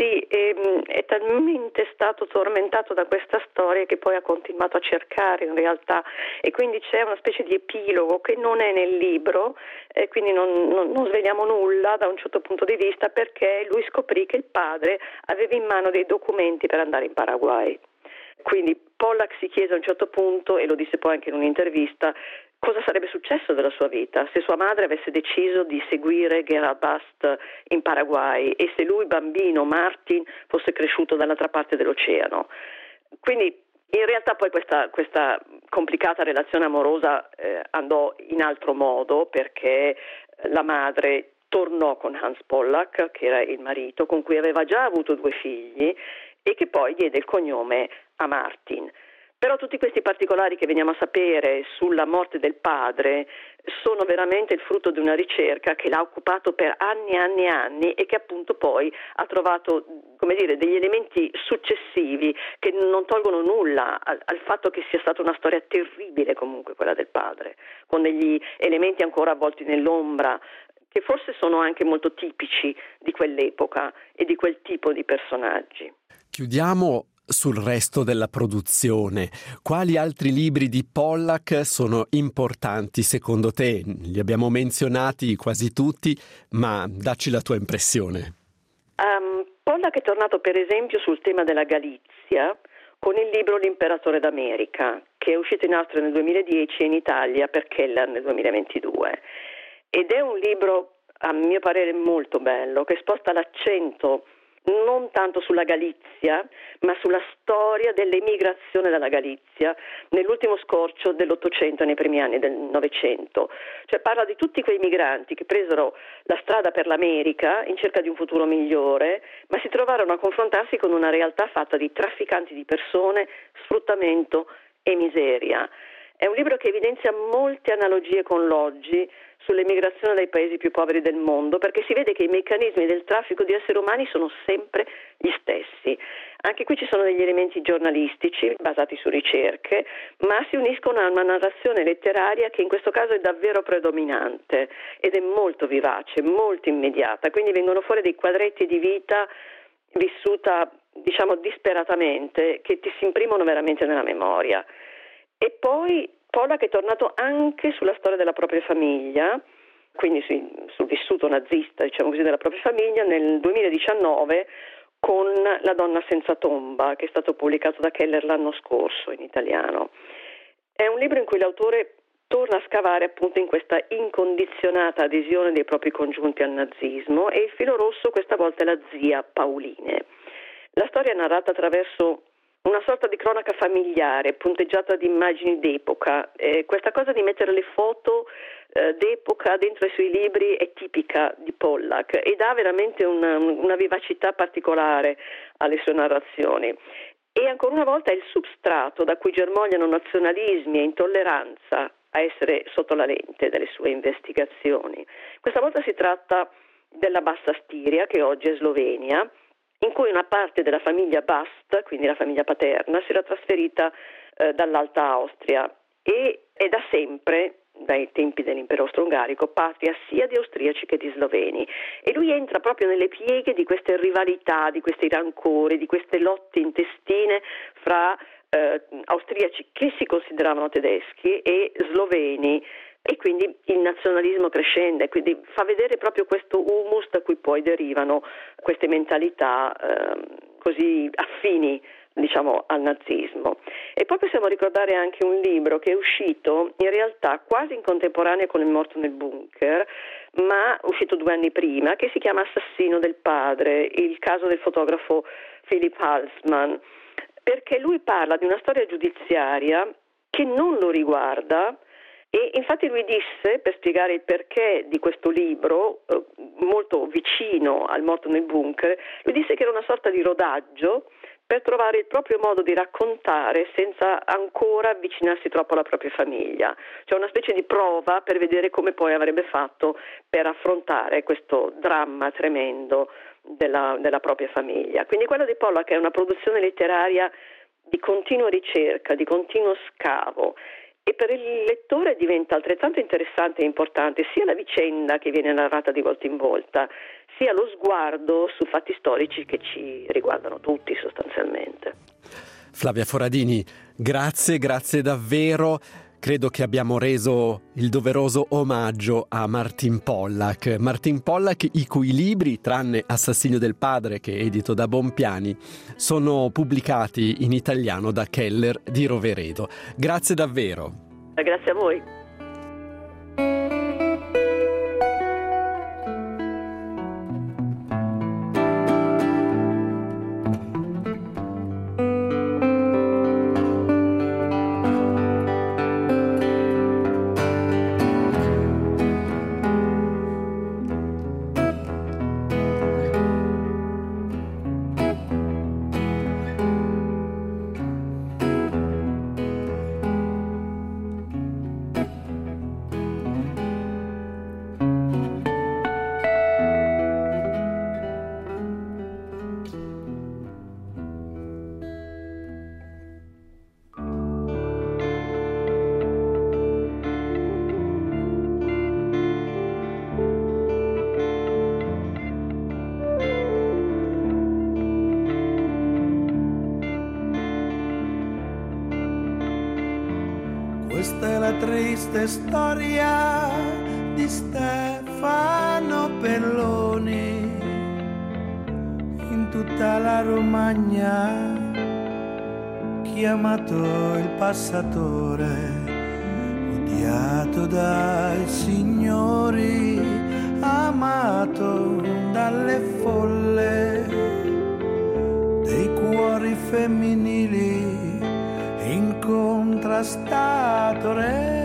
Sì, è talmente stato tormentato da questa storia che poi ha continuato a cercare in realtà, e quindi c'è una specie di epilogo che non è nel libro, e quindi non sveliamo nulla da un certo punto di vista, perché lui scoprì che il padre aveva in mano dei documenti per andare in Paraguay. Quindi Pollack si chiese a un certo punto, e lo disse poi anche in un'intervista, cosa sarebbe successo della sua vita se sua madre avesse deciso di seguire Gerhard Bast in Paraguay e se lui, bambino, Martin, fosse cresciuto dall'altra parte dell'oceano. Quindi in realtà poi questa complicata relazione amorosa andò in altro modo, perché la madre tornò con Hans Pollack, che era il marito, con cui aveva già avuto 2 figli e che poi diede il cognome a Martin. Però tutti questi particolari che veniamo a sapere sulla morte del padre sono veramente il frutto di una ricerca che l'ha occupato per anni e anni e anni, e che appunto poi ha trovato, come dire, degli elementi successivi che non tolgono nulla al fatto che sia stata una storia terribile comunque quella del padre, con degli elementi ancora avvolti nell'ombra, che forse sono anche molto tipici di quell'epoca e di quel tipo di personaggi. Chiudiamo sul resto della produzione. Quali altri libri di Pollack sono importanti secondo te? Li abbiamo menzionati quasi tutti, ma dacci la tua impressione. Pollack è tornato per esempio sul tema della Galizia con il libro L'imperatore d'America, che è uscito in Austria nel 2010 e in Italia per Keller nel 2022. Ed è un libro, a mio parere, molto bello, che sposta l'accento non tanto sulla Galizia, ma sulla storia dell'emigrazione dalla Galizia nell'ultimo scorcio dell'Ottocento e nei primi anni del Novecento. Cioè parla di tutti quei migranti che presero la strada per l'America in cerca di un futuro migliore, ma si trovarono a confrontarsi con una realtà fatta di trafficanti di persone, sfruttamento e miseria. È un libro che evidenzia molte analogie con l'oggi sull'emigrazione dai paesi più poveri del mondo, perché si vede che i meccanismi del traffico di esseri umani sono sempre gli stessi. Anche qui ci sono degli elementi giornalistici basati su ricerche, ma si uniscono a una narrazione letteraria che in questo caso è davvero predominante ed è molto vivace, molto immediata, quindi vengono fuori dei quadretti di vita vissuta, diciamo, disperatamente, che ti si imprimono veramente nella memoria. E poi Pollack è tornato anche sulla storia della propria famiglia, quindi sul vissuto nazista, diciamo così, della propria famiglia nel 2019 con La donna senza tomba, che è stato pubblicato da Keller l'anno scorso in italiano. È un libro in cui l'autore torna a scavare appunto in questa incondizionata adesione dei propri congiunti al nazismo, e il filo rosso questa volta è la zia Pauline. La storia è narrata attraverso una sorta di cronaca familiare punteggiata di immagini d'epoca. Questa cosa di mettere le foto d'epoca dentro i suoi libri è tipica di Pollack e dà veramente una vivacità particolare alle sue narrazioni. E ancora una volta è il substrato da cui germogliano nazionalismi e intolleranza a essere sotto la lente delle sue investigazioni. Questa volta si tratta della Bassa Stiria, che oggi è Slovenia, in cui una parte della famiglia Bast, quindi la famiglia paterna, si era trasferita dall'Alta Austria e è da sempre, dai tempi dell'impero austro-ungarico, patria sia di austriaci che di sloveni. E lui entra proprio nelle pieghe di queste rivalità, di questi rancori, di queste lotte intestine fra austriaci che si consideravano tedeschi e sloveni, e quindi il nazionalismo crescente, quindi fa vedere proprio questo humus da cui poi derivano queste mentalità così affini, diciamo, al nazismo. E poi possiamo ricordare anche un libro che è uscito in realtà quasi in contemporanea con Il morto nel bunker, ma uscito 2 anni prima, che si chiama Assassino del padre, il caso del fotografo Philipp Halsmann, perché lui parla di una storia giudiziaria che non lo riguarda. E infatti lui disse, per spiegare il perché di questo libro, molto vicino al morto nel bunker, lui disse che era una sorta di rodaggio per trovare il proprio modo di raccontare senza ancora avvicinarsi troppo alla propria famiglia. Cioè una specie di prova per vedere come poi avrebbe fatto per affrontare questo dramma tremendo della propria famiglia. Quindi quello di Pollack è una produzione letteraria di continua ricerca, di continuo scavo. E per il lettore diventa altrettanto interessante e importante sia la vicenda che viene narrata di volta in volta, sia lo sguardo su fatti storici che ci riguardano tutti sostanzialmente. Flavia Foradini, grazie davvero. Credo che abbiamo reso il doveroso omaggio a Martin Pollack. Martin Pollack, i cui libri, tranne Assassinio del padre, che è edito da Bompiani, sono pubblicati in italiano da Keller di Roveredo. Grazie davvero. Grazie a voi. Questa è la triste storia di Stefano Pelloni. In tutta la Romagna, chiamato il passatore, odiato dai signori, amato dalle folle dei cuori femminili, incontrastato re.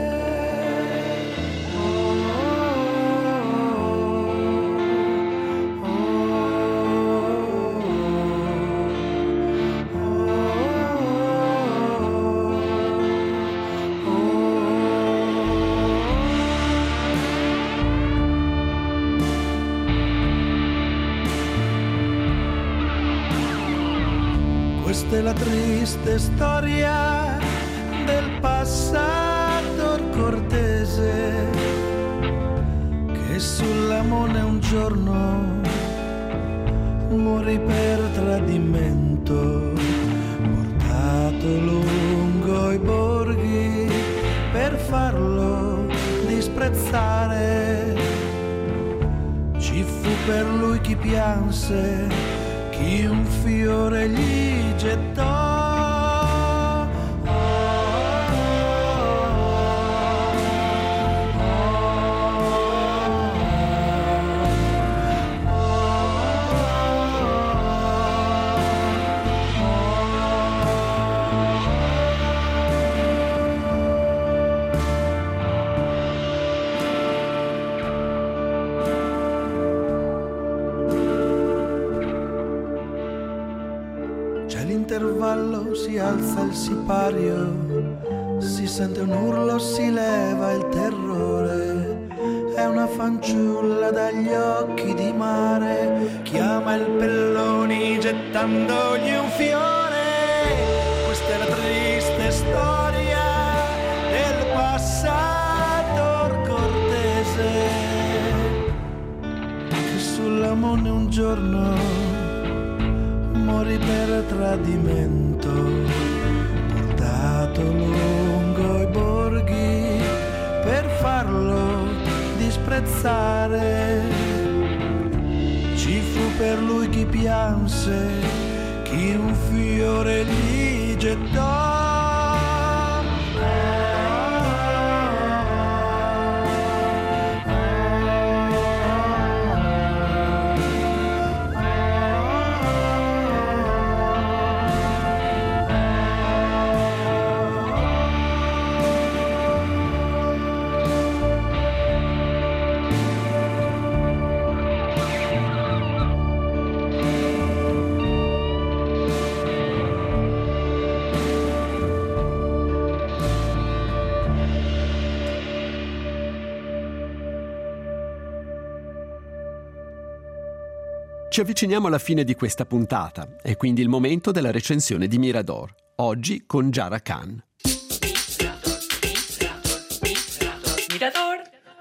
Questa è la triste storia del passato cortese che sulla Mone un giorno morì per tradimento, portato lungo i borghi per farlo disprezzare. Ci fu per lui chi pianse, chi un fiore gli gettò. All'intervallo si alza il sipario, si sente un urlo, si leva il terrore. È una fanciulla dagli occhi di mare, chiama il Pelloni gettandogli un fiore. Questa è la triste storia del passato cortese che sulla Mone un giorno morì per tradimento, portato lungo i borghi per farlo disprezzare. Ci fu per lui chi pianse, chi un fiore gli gettò. Ci avviciniamo alla fine di questa puntata, è quindi il momento della recensione di Mirador, oggi con Giara Khan. Mirador,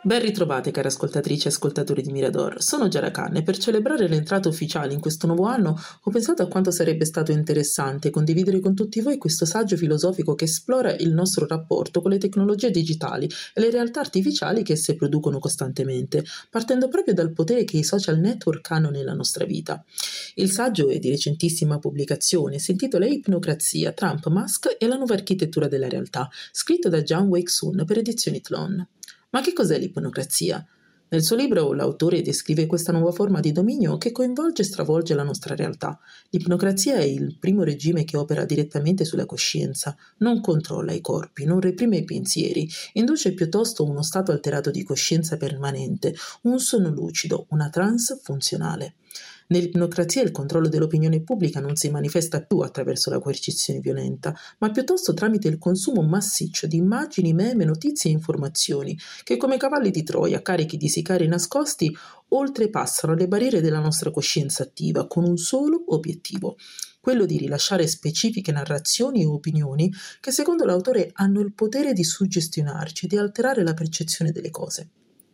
Ben ritrovate cari ascoltatrici e ascoltatori di Mirador, sono Giara Khan e per celebrare l'entrata ufficiale in questo nuovo anno ho pensato a quanto sarebbe stato interessante condividere con tutti voi questo saggio filosofico che esplora il nostro rapporto con le tecnologie digitali e le realtà artificiali che esse producono costantemente, partendo proprio dal potere che i social network hanno nella nostra vita. Il saggio è di recentissima pubblicazione, si intitola Ipnocrazia, Trump, Musk e la nuova architettura della realtà, scritto da Jan Wake-Sun per Edizioni Tlon. Ma che cos'è l'ipnocrazia? Nel suo libro l'autore descrive questa nuova forma di dominio che coinvolge e stravolge la nostra realtà. L'ipnocrazia è il primo regime che opera direttamente sulla coscienza, non controlla i corpi, non reprime i pensieri, induce piuttosto uno stato alterato di coscienza permanente, un sonno lucido, una trance funzionale. Nell'ipnocrazia il controllo dell'opinione pubblica non si manifesta più attraverso la coercizione violenta, ma piuttosto tramite il consumo massiccio di immagini, meme, notizie e informazioni che come cavalli di Troia, carichi di sicari nascosti, oltrepassano le barriere della nostra coscienza attiva con un solo obiettivo, quello di rilasciare specifiche narrazioni e opinioni che secondo l'autore hanno il potere di suggestionarci, di alterare la percezione delle cose.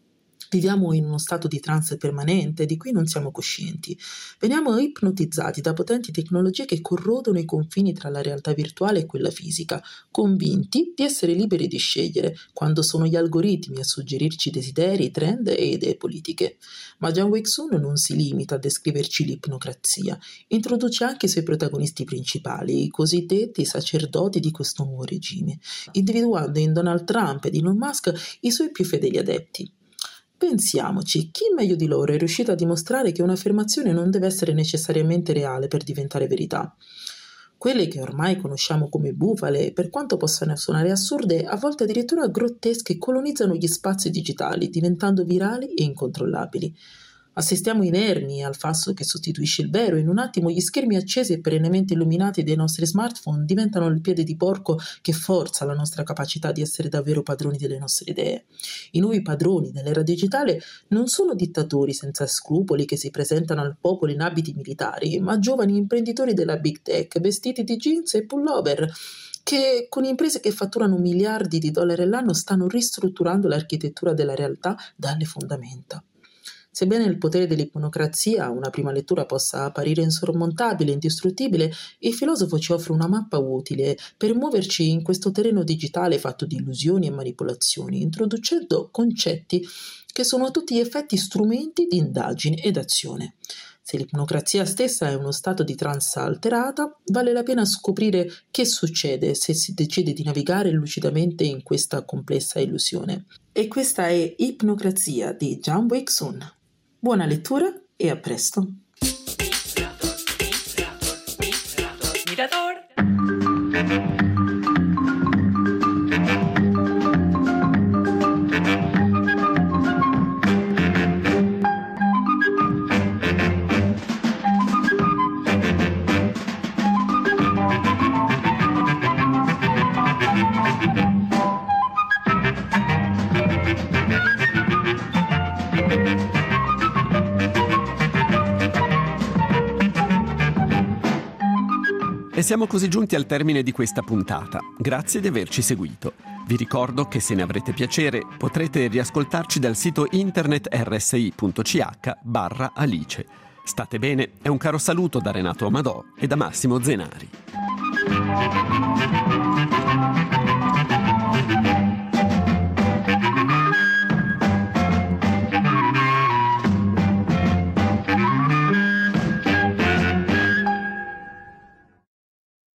Viviamo in uno stato di trance permanente di cui non siamo coscienti. Veniamo ipnotizzati da potenti tecnologie che corrodono i confini tra la realtà virtuale e quella fisica, convinti di essere liberi di scegliere, quando sono gli algoritmi a suggerirci desideri, trend e idee politiche. Ma Jan Wake-Sun non si limita a descriverci l'ipnocrazia, introduce anche i suoi protagonisti principali, i cosiddetti sacerdoti di questo nuovo regime, individuando in Donald Trump ed Elon Musk i suoi più fedeli adepti. Pensiamoci, chi meglio di loro è riuscito a dimostrare che un'affermazione non deve essere necessariamente reale per diventare verità? Quelle che ormai conosciamo come bufale, per quanto possano suonare assurde, a volte addirittura grottesche, colonizzano gli spazi digitali, diventando virali e incontrollabili. Assistiamo inermi al falso che sostituisce il vero. In un attimo gli schermi accesi e perennemente illuminati dei nostri smartphone diventano il piede di porco che forza la nostra capacità di essere davvero padroni delle nostre idee. I nuovi padroni dell'era digitale non sono dittatori senza scrupoli che si presentano al popolo in abiti militari, ma giovani imprenditori della big tech vestiti di jeans e pullover, che con imprese che fatturano miliardi di dollari all'anno stanno ristrutturando l'architettura della realtà dalle fondamenta. Sebbene il potere dell'ipnocrazia a una prima lettura possa apparire insormontabile e indistruttibile, il filosofo ci offre una mappa utile per muoverci in questo terreno digitale fatto di illusioni e manipolazioni, introducendo concetti che sono a tutti gli effetti strumenti di indagine ed azione. Se l'ipnocrazia stessa è uno stato di trance alterata, vale la pena scoprire che succede se si decide di navigare lucidamente in questa complessa illusione. E questa è Ipnocrazia di Jan Wake-Sun. Buona lettura e a presto. Mirador. E siamo così giunti al termine di questa puntata. Grazie di averci seguito. Vi ricordo che se ne avrete piacere potrete riascoltarci dal sito internet rsi.ch/Alice. State bene e un caro saluto da Renato Amadò e da Massimo Zenari.